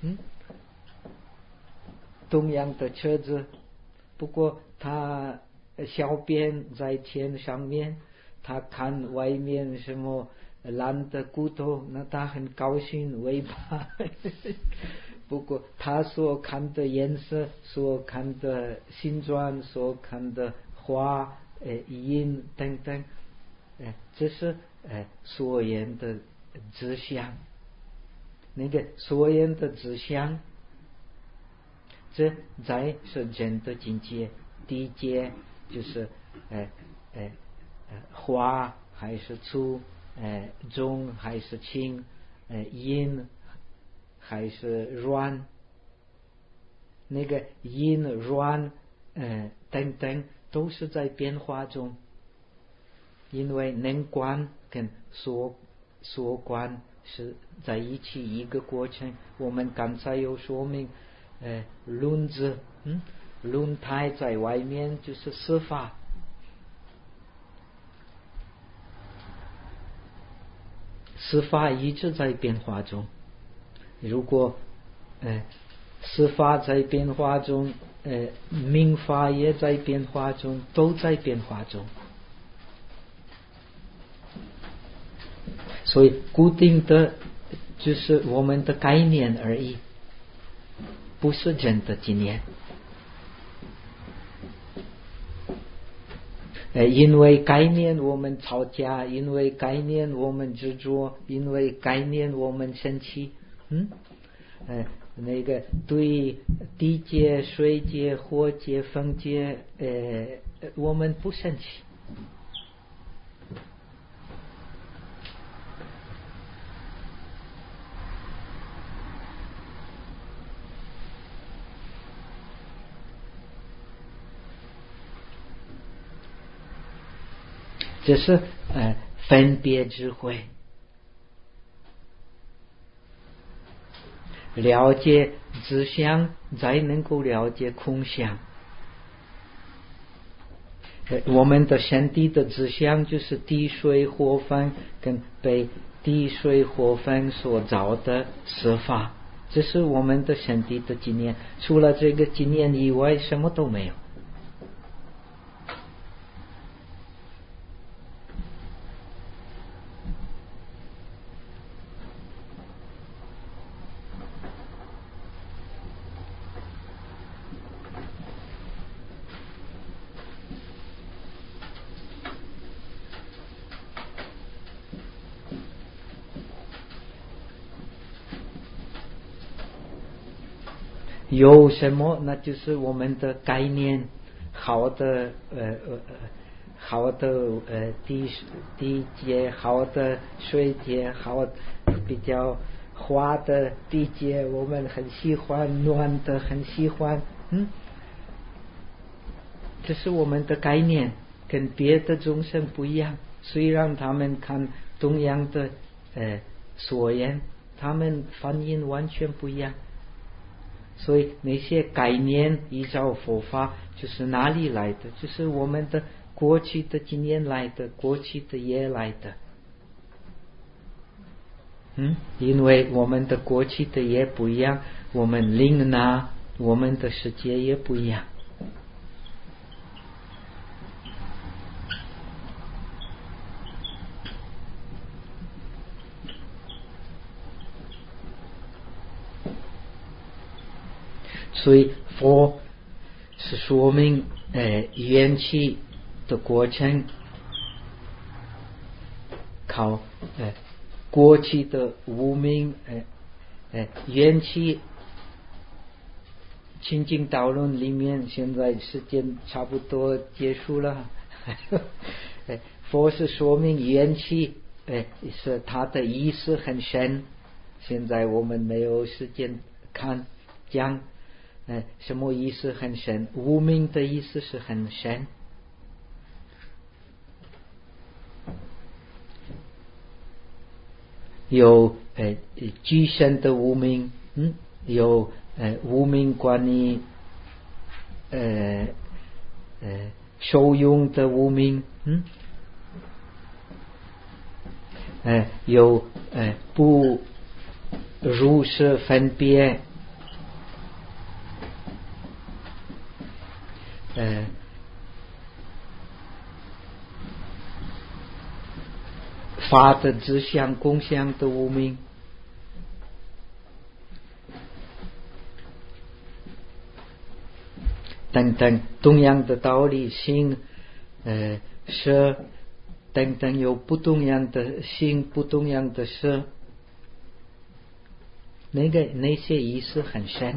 同样的车子。不过他小便在天上面，他看外面什么烂的骨头，那他很高兴，尾巴不过他所看的颜色，所看的形状，所看的花音等等，这是所言的指向。 那个所有的指向，这在是真的境界。第一阶就是花还是粗，重还是轻，硬还是软，那个硬软等等都是在变化中。因为能观跟所观是在一起一个过程。我们刚才有说明，轮子轮胎在外面就是色法，色法一直在变化中。如果色法在变化中，名法也在变化中，都在变化中。所以固定的就是我们的概念而已，不是真的经验。因为概念我们吵架，因为概念我们执着，因为概念我们生气。那个对地界、水界、火界、风界，我们不生气。这是分别智慧，了解自相，才能够了解空相。我们的身体的自相就是地水火风跟被地水火风所造的色法，这是我们的身体的经验。除了这个经验以外，什么都没有。有什么？那就是我们的概念，好的地界，好的水界，好比较滑的地界，我们很喜欢，暖的很喜欢。这是我们的概念，跟别的众生不一样。虽然他们看同样的所言，他们反应完全不一样。所以那些概念依照佛法就是哪里来的？就是我们的过去的经验来的，过去的业来的。因为我们的过去的业不一样，我们领纳我们的世界也不一样。所以佛是说明缘起的过程，靠过去的无明缘起清净道论里面，现在时间差不多结束了。佛是说明缘起是它的意思很深，现在我们没有时间讲什么意思很深，无明的意思是很深。有具身的无明，有无明关于受用的无明，有不如是分别，法的自相共相的无明，等等同样的道理，心色等等有不同样的心，不同样的色。 那些意思很深。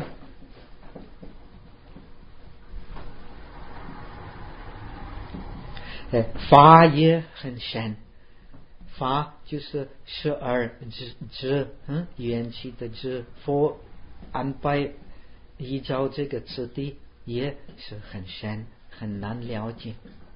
法也很深，法就是12支，元气的支，佛安排依照这个次第也是很深，很难了解。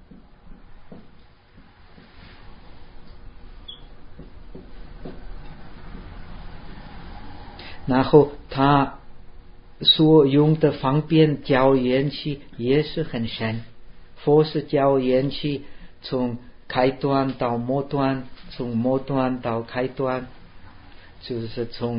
然后他所用的方便教元气也是很深，佛是教元气从开端到末端，从末端到开端，就是从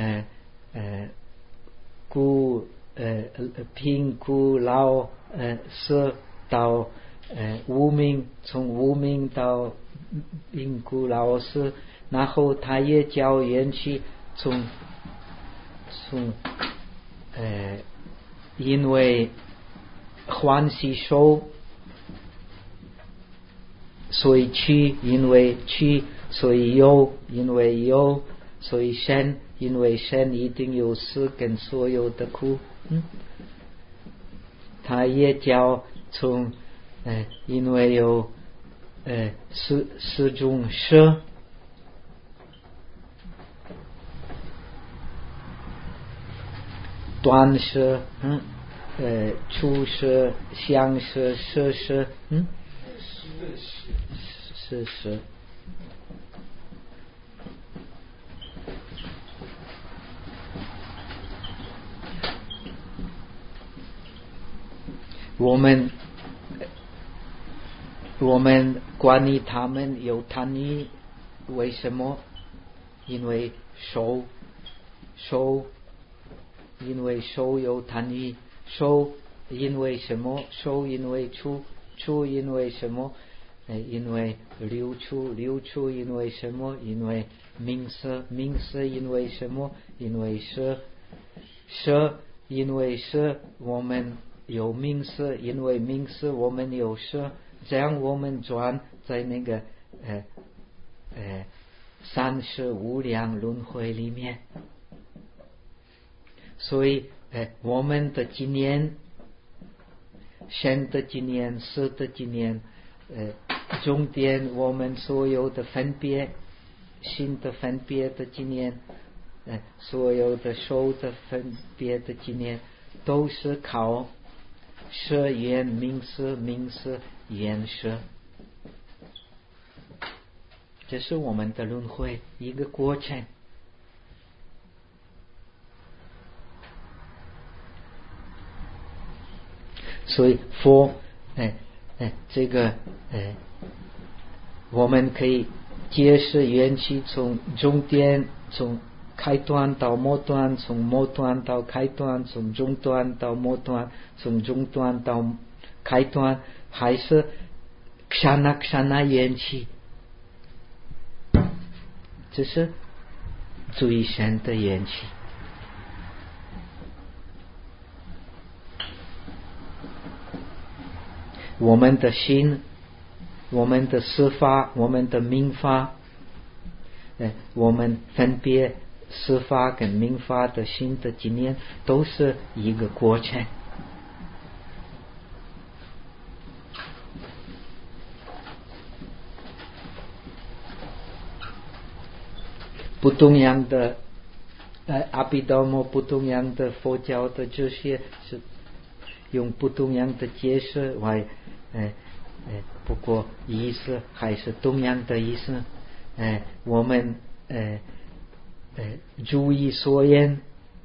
贫苦老死到无明，从无明到贫苦老死。然后他也教元气从因为欢喜受，所以去，因为去，所以有，因为有，所以生，因为生一定有死跟所有的苦。他也教从因为有四种舍，断舍，出舍，相舍，舍舍，是。我们关于他们有贪欲，为什么？因为受，因为受有贪欲，受因为什么？受因为出因为什么？因为流出因为什么？因为名色因为什么？因为色因为色我们有名色，因为名色我们有色，这样我们转在那个三世无量轮回里面。所以我们的经验，生的经验，死的经验，中间我们所有的分别，心的分别的经验，所有的受的分别的经验，都是靠色缘名色缘色，这是我们的轮回一个过程。所以佛这个我们可以解释元气从中间，从开端到末端，从末端到开端，从中端到末端，从中端到开端，还是ksana元气，这是最深的元气。我们的心，我们的思法，我们的名法，我们分别思法跟名法的心的经验，都是一个过程。不同样的阿毗达摩，不同样的佛教的这些是用不同样的解释来不过意思还是同样的意思。我们注意所言，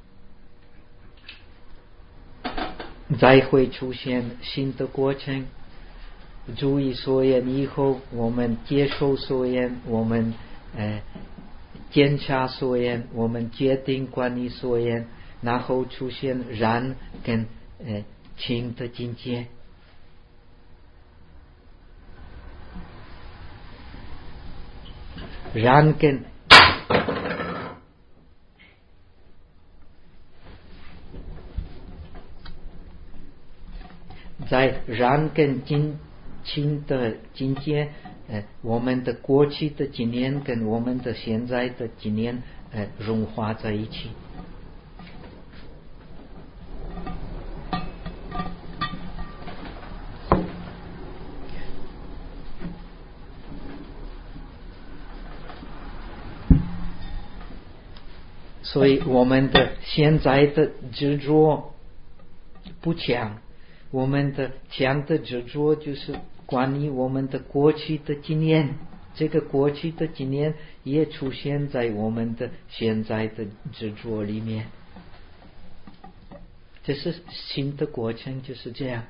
再会出现新的过程。注意所言以后，我们接受所言，我们检查所言，我们决定关于所言，然后出现然跟情的境界。然跟在然跟情的境界，我们的过去的经验跟我们的现在的经验融化在一起。 所以我们的现在的执着不强，我们的强的执着就是关于我们的过去的经验，这个过去的经验也出现在我们的现在的执着里面。这是新的过程，就是这样。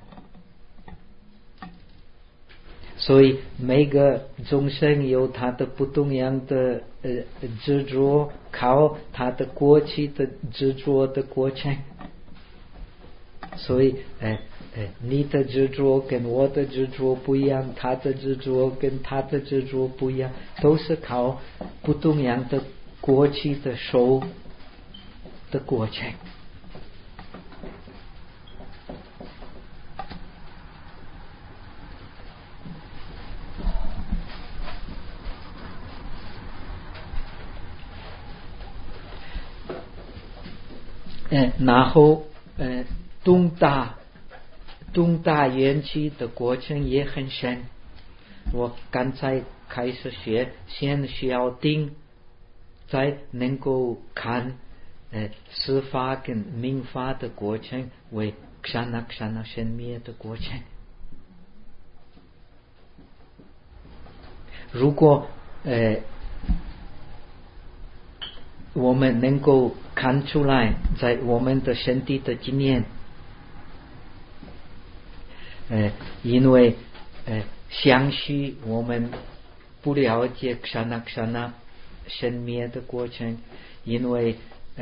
所以每个众生有他的不同样的执着，靠他的过去的执着的过程。所以你的执着跟我的执着不一样，他的执着跟他的执着不一样，都是靠不同样的过去的受的过程。然后东大缘起的过程也很深。我刚才开始学，先需要定，再能够看事法跟名法的过程为kshana生灭的过程。如果我们能够看出来，在我们的身体的经验，因为相续我们不了解kshana生灭的过程，因为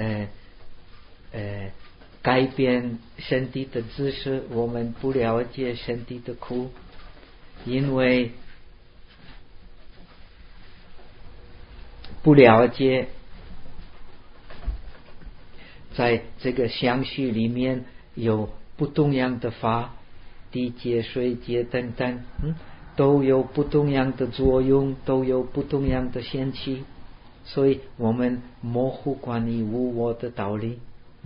改变身体的姿势，我们不了解身体的苦，因为不了解在这个相续里面有不同样的法，地界水界等等，都有不同样的作用，都有不同样的现起，所以我们模糊关于无我的道理。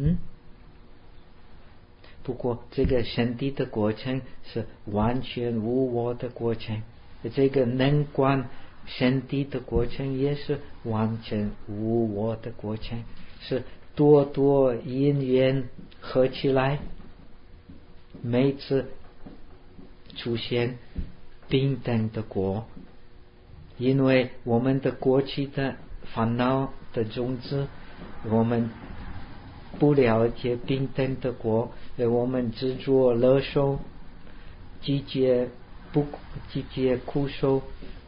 不过这个身体的过程是完全无我的过程，这个能观身体的过程也是完全无我的过程，是多多因缘合起来，每次出现平等的果。因为我们的过去的烦恼的种子，我们不了解平等的果，我们执着乐受，季节苦受，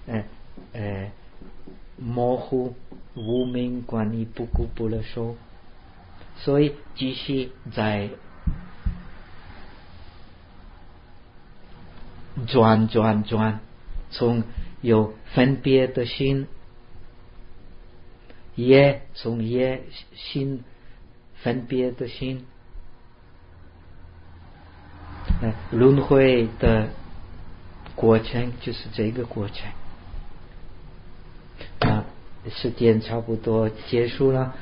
模糊无明关于不苦不乐受，所以继续在转，从有分别的心，也从也心分别的心，轮回的过程就是这个过程。时间差不多结束了，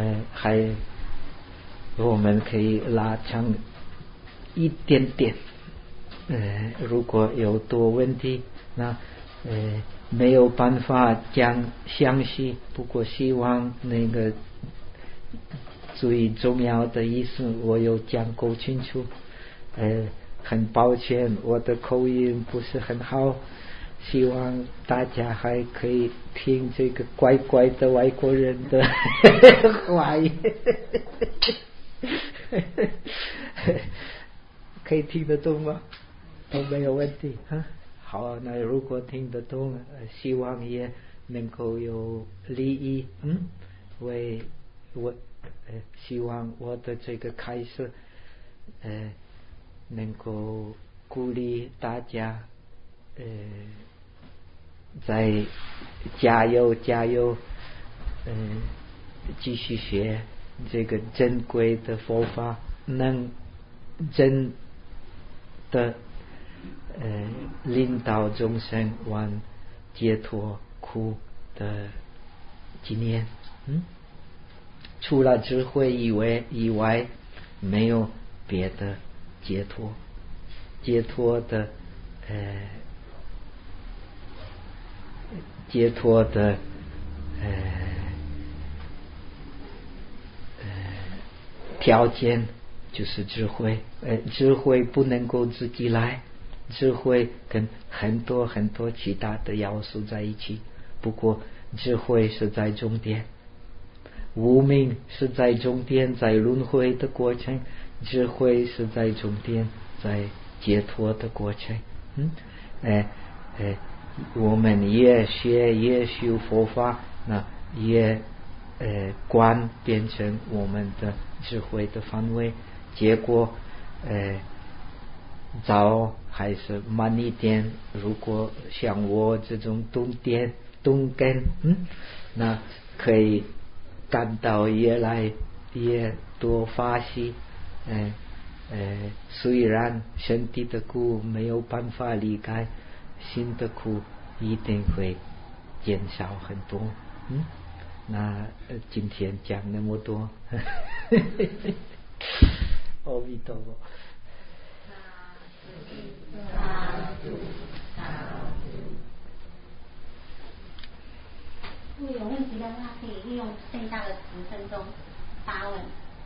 我们可以拉长一点点。如果有多问题，那没有办法讲详细，不过希望那个最重要的意思我有讲够清楚。很抱歉我的口音不是很好，希望大家还可以听这个怪怪的外国人的话语可以听得懂吗？都没有问题。好，那如果听得懂，希望也能够有利益。为我希望我的这个开始能够鼓励大家再加油，继续学这个珍贵的佛法，能真的领导众生往解脱苦的经验。除了智慧以外没有别的解脱条件就是智慧，智慧不能够自己来，智慧跟很多很多其他的要素在一起，不过智慧是在中间，无明是在中间，在轮回的过程，智慧是在中间，在解脱的过程。我们越学越修佛法，那越观变成我们的智慧的范围，结果早还是慢一点。如果像我这种动根，那可以感到越来越多法喜。虽然身体的苦没有办法离开，心的苦一定会减少很多。那今天讲那么多，阿弥陀佛。 如果有问题的话，可以利用剩下的10分钟发问。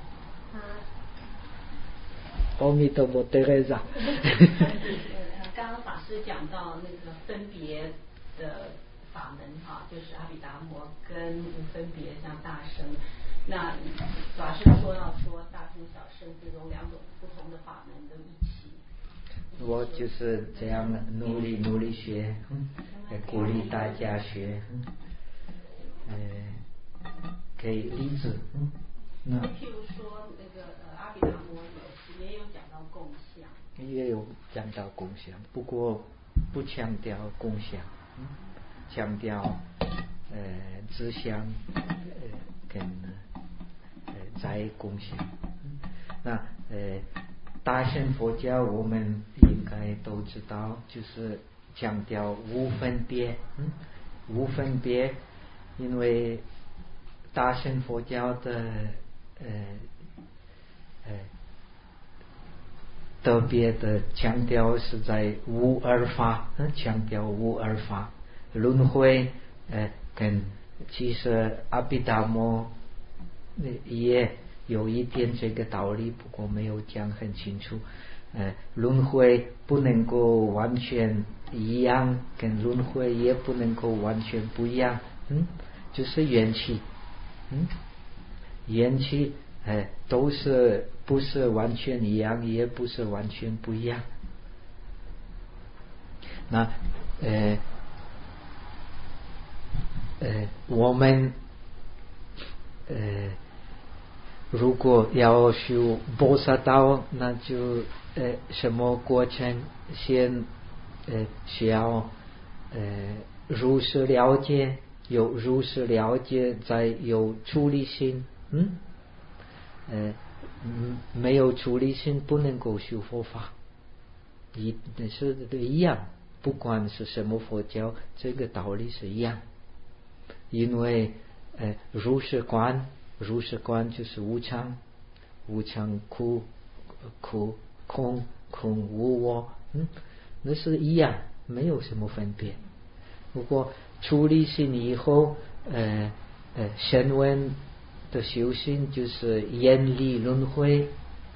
阿弥陀佛，对个啥？ 刚刚法师讲到那个分别的法门就是阿毗达摩跟无分别像大乘。那法师说到大乘小乘这种2种不同的法门都一起。 我就是这样努力学，鼓励大家学。给例子。 譬如说那个阿毗达摩也有讲到共相， 也有讲到共相，不过不强调共相，强调自相跟在共相。那大乘佛教我们应该都知道，就是强调无分别，无分别，因为大乘佛教的特别的强调是在无二法，强调无二法，轮回跟其实阿毗达摩也有一点这个道理，不过没有讲很清楚。轮回不能够完全一样，跟轮回也不能够完全不一样，就是缘起，缘起都是不是完全一样，也不是完全不一样。那我们如果要修菩萨道，那就什么过程？先需要如实了解，有如实了解，再有出离心。没有出离心不能够修佛法，是一样，不管是什么佛教，这个道理是一样。因为如是观就是无常，无常苦空无我，那是一样，没有什么分别。不过出离心以后，声闻的修行就是远离轮回，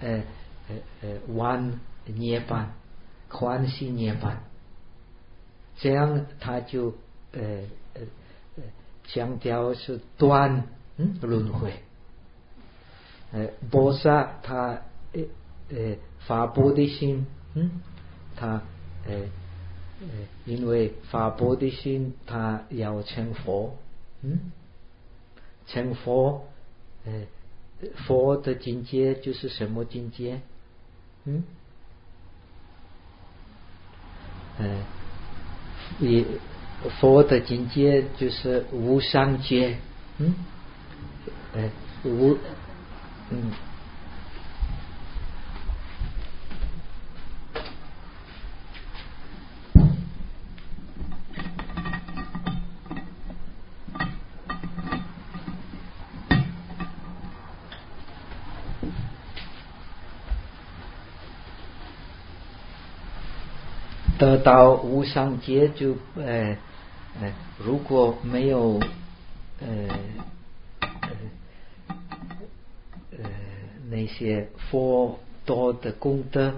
完涅槃，欢喜涅槃，这样他就强调是断轮回。菩萨他发菩提心，他因为发菩提心，他要成佛，成佛。佛的境界就是什么境界？佛的境界就是无上界，得到无上界就如果没有那那些佛多的功德，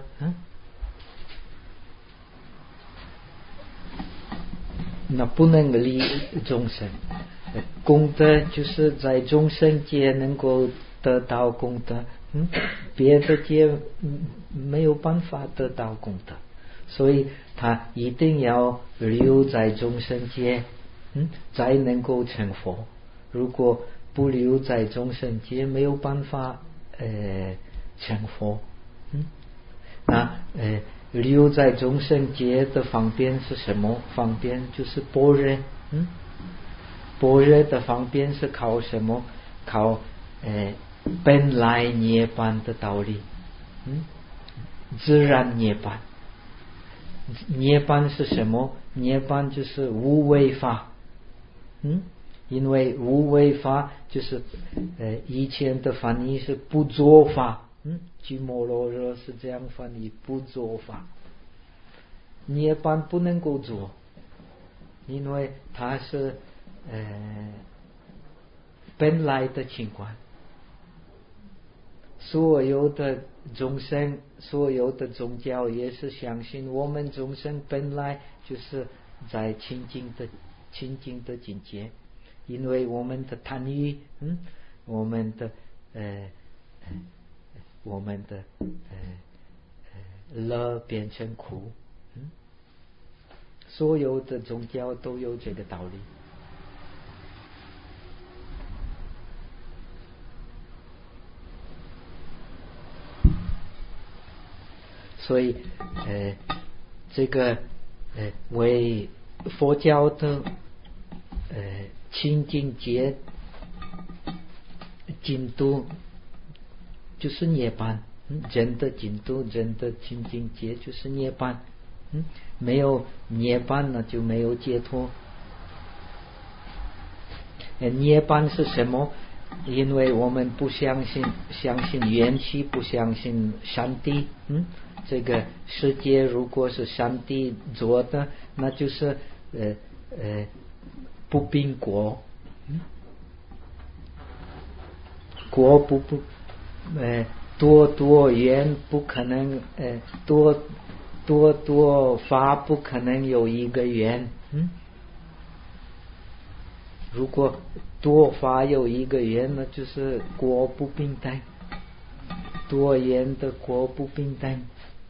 那不能利众生。功德就是在众生界能够得到功德，别的界没有办法得到功德，所以他一定要留在众生界，才能够成佛。如果不留在众生界，没有办法成佛。那留在众生界的方便是什么？方便就是般若。般若的方便是靠什么？靠本来涅槃的道理，自然涅槃。涅槃是什么？涅槃就是无为法。因为无为法就是以前的翻译是不作法，鸠摩罗什是这样翻译，不作法。涅槃不能够做，因为它是本来的情况。所有的众生，所有的宗教也是相信我们众生本来就是在清净的境界，因为我们的贪欲，我们的乐变成苦，所有的宗教都有这个道理。所以这个为佛教的清净界净土就是涅槃，真的净土，真的清净界就是涅槃。没有涅槃呢就没有解脱。涅槃是什么？因为我们不相信缘起，不相信上帝。这个世界如果是上帝做的，那就是不并果，果不多缘不可能，多法不可能有一个缘。如果多法有一个缘，那就是果不平等，多缘的果不平等。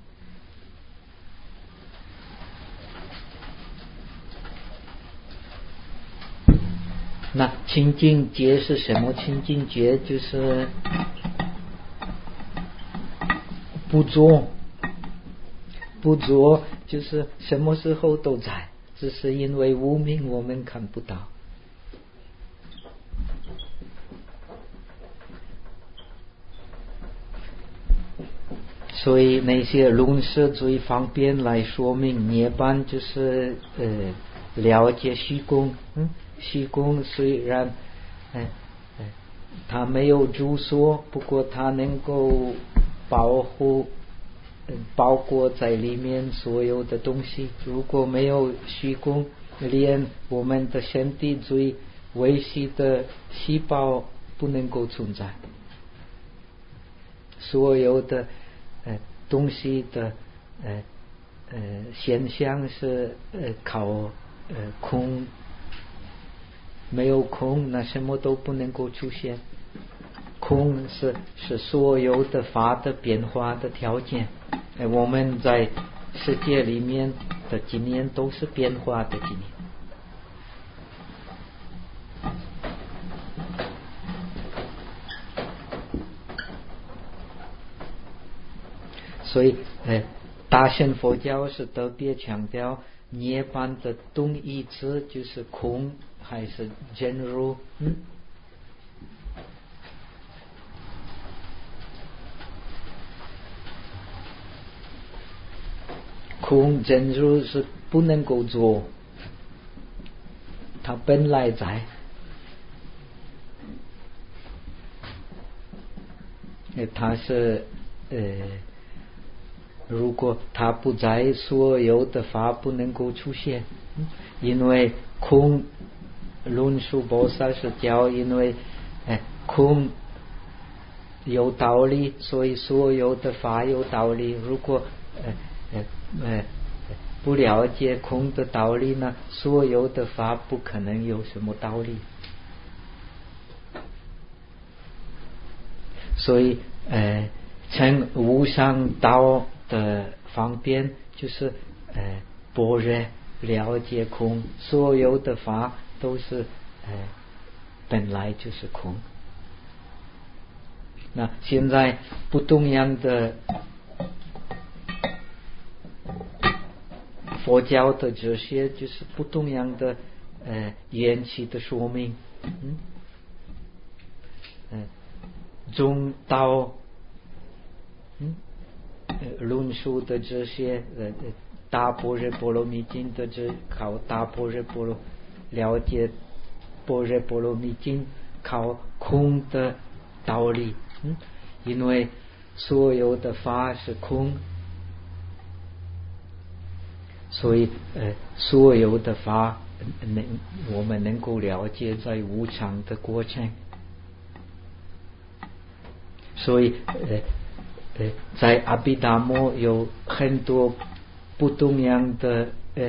那清净界是什么？清净界就是不做，就是什么时候都在，只是因为无明我们看不到。所以那些论师最方便来说明涅槃，就是了解虚空。虚空虽然它没有住所，不过它能够保包裹在里面所有的东西。如果没有虚空，连我们的身体最微细的细胞不能够存在。所有的东西的现象是靠空，没有空，那什么都不能够出现。空是所有的法的变化的条件。我们在世界里面的经验都是变化的经验。所以大乘佛教是特别强调涅槃的同义词就是空还是真如。空真如是不能够做，它本来在。它是如果它不在，所有的法不能够出现。因为空，论述菩萨是教，因为空有道理，所以所有的法有道理。如果不了解空的道理呢，所有的法不可能有什么道理。所以成无上道的方便就是般若了解空，所有的法都是本来就是空。那现在不同样的佛教的哲学就是不同样的缘起的说明。中道论述的哲学大般若波罗蜜经的靠大般若波罗了解般若波罗蜜经，靠空的道理。因为所有的法是空，所以所有的法我们能够了解在无常的过程。所以在阿毗达摩有很多不同样的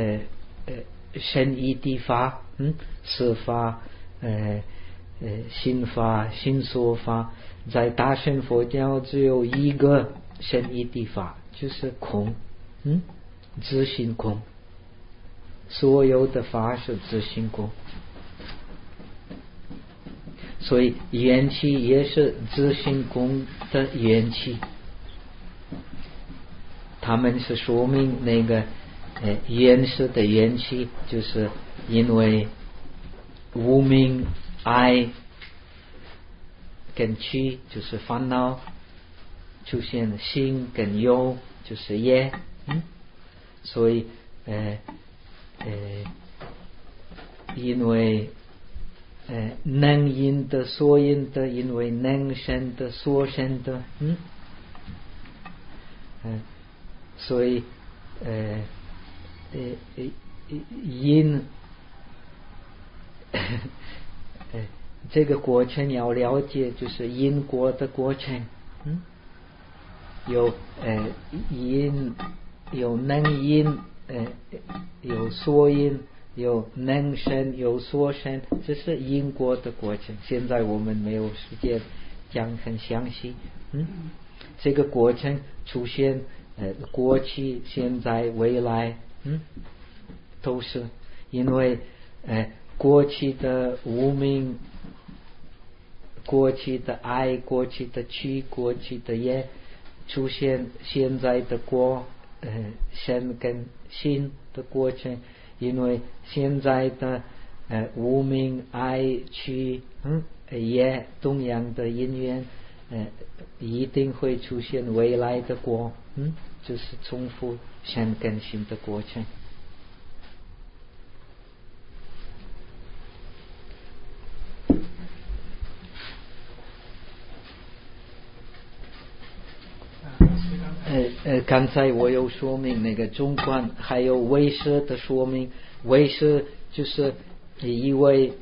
深义谛法，四法心法心所法。在大乘佛教只有一个深义谛法，就是空，自性空，所有的法是自性空。所以缘起也是自性空的缘起，他们是说明那个原始的缘起，就是因为无明爱跟趣就是烦恼，出现心跟忧就是业，所以因为能因的所因的，因为能生的所生的，所以因这个过程要了解，就是因果的过程。有因，有能因，有所因，有能生，有所生，这是因果的过程。现在我们没有时间讲很详细。这个过程出现过去、现在、未来，都是因为过去的无明，过去的爱，过去的趣，过去的业，出现现在的果，身跟心的过程。因为现在的无明爱趣业同样的因缘，一定会出现未来的果，就是重复身跟心的过程。刚才我有说明那个中观还有唯识的说明。唯识就是因为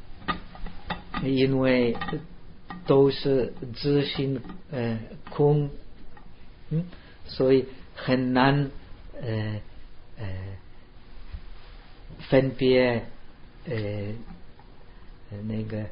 都是自性空，所以很难分别那个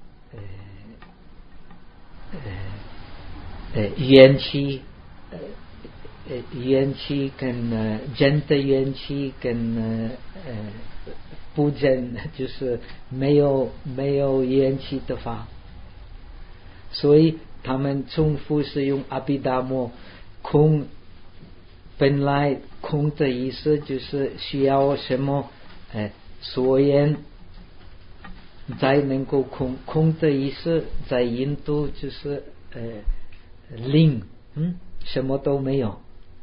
缘起跟真的缘起跟不真，就是没有缘起的法。所以他们重复是用阿毗达摩。空本来空的意思就是需要什么所缘才能够空。空的意思在印度就是零，什么都没有。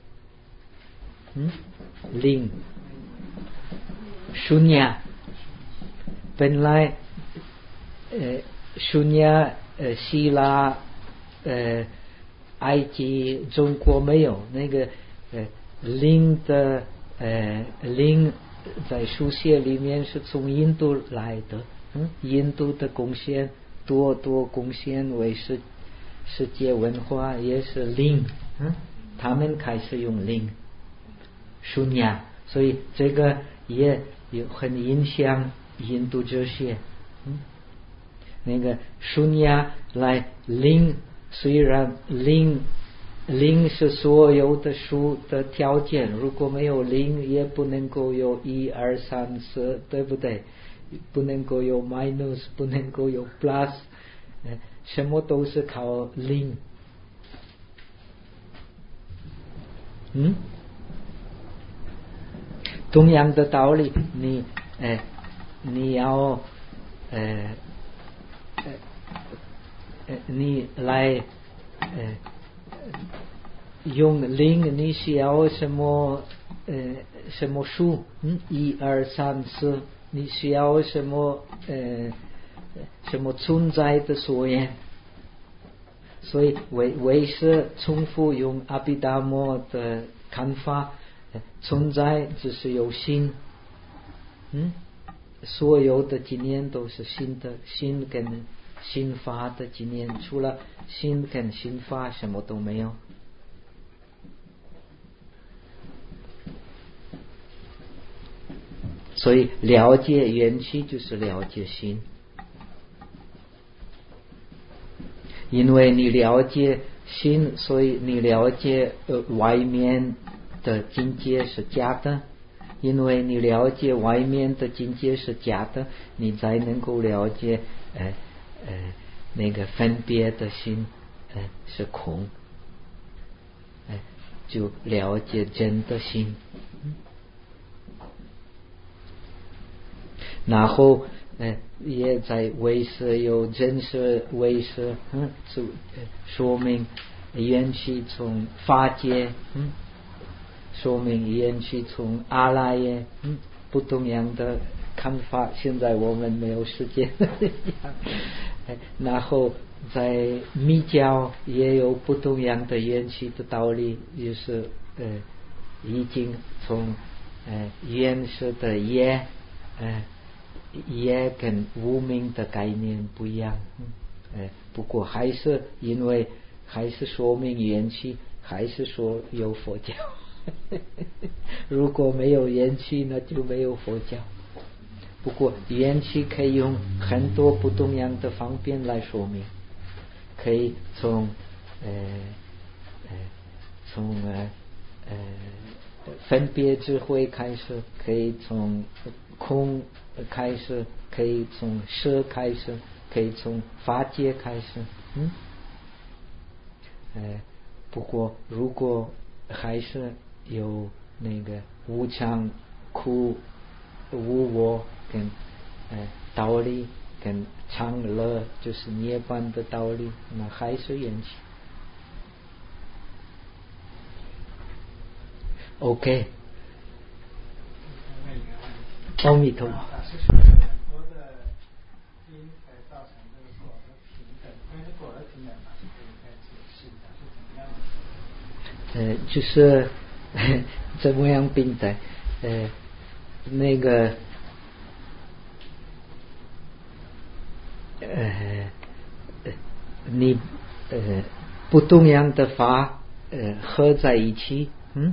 零Shunya本来Shunya希腊埃及中国没有那个零的零，在书写里面是从印度来的。印度的贡献多贡献为是世界文化也是灵，他们开始用灵，shunya，所以这个也有很影响印度哲学。那个shunya来灵，虽然灵是所有的数的条件，如果没有灵也不能够有1、2、3、4，对不对？不能够有 minus， 不能够有 plus， 什么都是靠灵。同样的道理，你要你来用灵，你需要什么数？1、2、3、4，你需要什么存在的所言？所以为是重复用阿毗达摩的看法，存在只是有心，所有的经验都是心跟心法的经验，除了心跟心法什么都没有。所以了解缘起就是了解心，因为你了解心，所以你了解外面的境界是假的，因为你了解外面的境界是假的，你才能够了解那个分别的心是空，就了解真的心。然后也在唯识有真实唯识，就说明缘起从法界，说明缘起从阿赖耶，不同样的看法，现在我们没有时间然后在密教也有不同样的缘起的道理，就是已经从原始的业跟无明的概念不一样，不过还是因为还是说明缘起，还是说有佛教如果没有缘起那就没有佛教。不过缘起可以用很多不同样的方面来说明，可以从分别智慧开始，可以从空开始，可以从色开始，可以从法界开始。不过如果还是有那个无常苦无我跟道理跟常乐，就是涅槃的道理，那还是缘起。OK， 阿弥陀佛。就是怎么样平等？那个你不同样的法合在一起，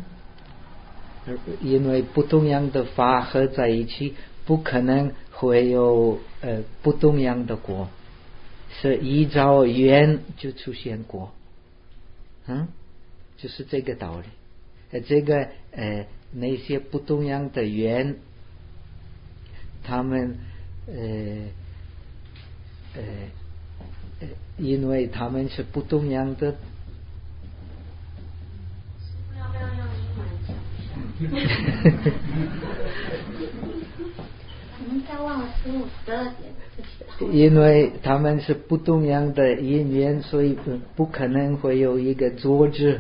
因为不同样的法合在一起，不可能会有不同样的果，是依照缘就出现果，就是这个道理。这个那些不同样的缘，他们因为他们是不同样的。 要不要用英文讲一下？我们刚忘了15、12点。 因为他们是不同样的因缘，所以不可能会有一个作知，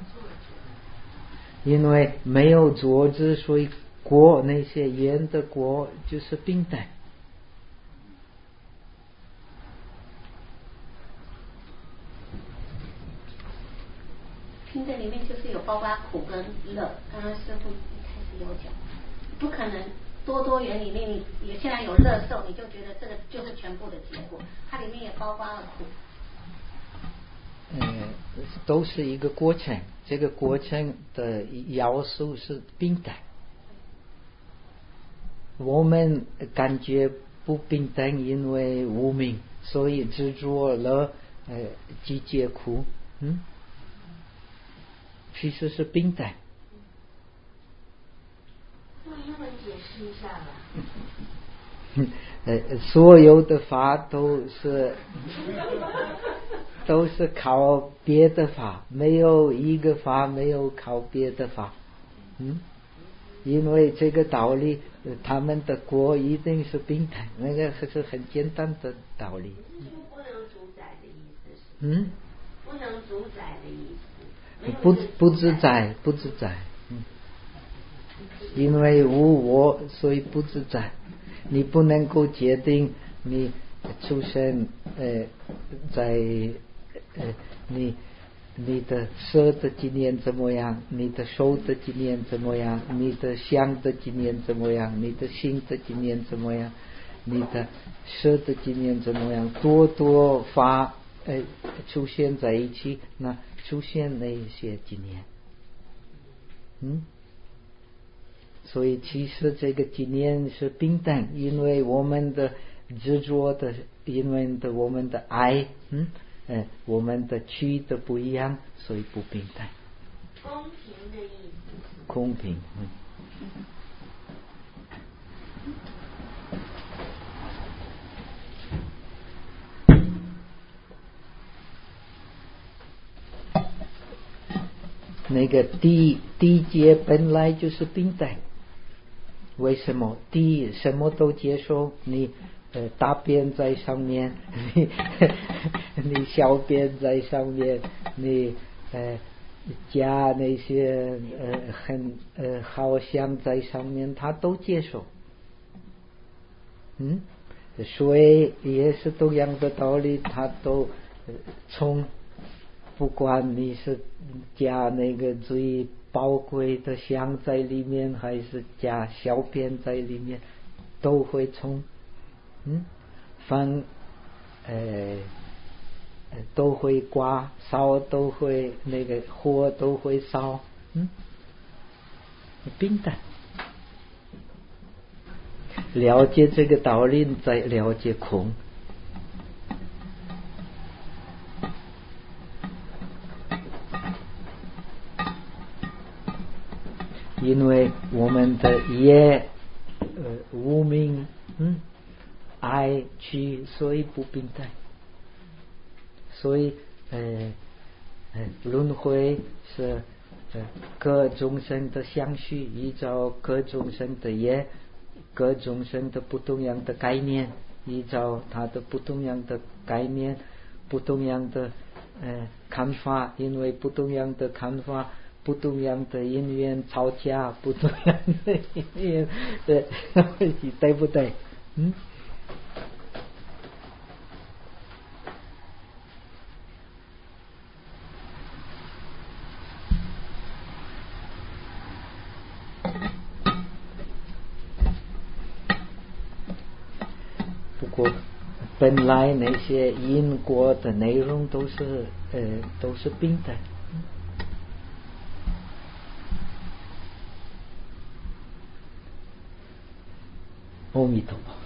因为没有作知，所以果那些缘的果就是平等。 平等里面就是有包括苦跟乐，刚刚师父一开始有讲，不可能多元里面你现在有乐受，你就觉得这个就是全部的结果，它里面也包括了苦。 都是一个过程，这个过程的要素是平等。我们感觉不平等，因为无明，所以执着了季节苦。其实是平等。 用英文解释一下吧。 所有的法都是靠别的法，没有一个法没有靠别的法。因为这个道理，他们的果一定是平等，那个是很简单的道理。 不能主宰的意思是？不能主宰的意思。 不自在，因为无我，所以不自在。你不能够决定你出生在你的舌的经验怎么样，你的手的经验怎么样，你的想的经验怎么样，你的心的经验怎么样，你的舌的经验怎么样，多法出现在一起，那出现那些经验。所以其实这个经验是平等，因为我们的执着的，因为我们的爱，我们的取的不一样，所以不平等。 公平的意思。 公平。那个地界本来就是平等。为什么地什么都接受？你大便在上面，你小便在上面，你加那些好像在上面，他都接受。水也是同样的道理，他都从不管你是加那个最宝贵的香在里面，还是加小便在里面，都会从都会刮烧，都会那个火都会烧。平等。了解这个道理，再了解空。因为我们的业无明爱取，所以不平等。所以轮回是各众生的相续，依照各众生的业，各众生的不同样的概念，依照他的不同样的概念，不同样的看法，因为不同样的看法，不同样的因缘吵架，不同样的因缘对不对？不过本来那些因果的内容都是平等。阿弥陀佛。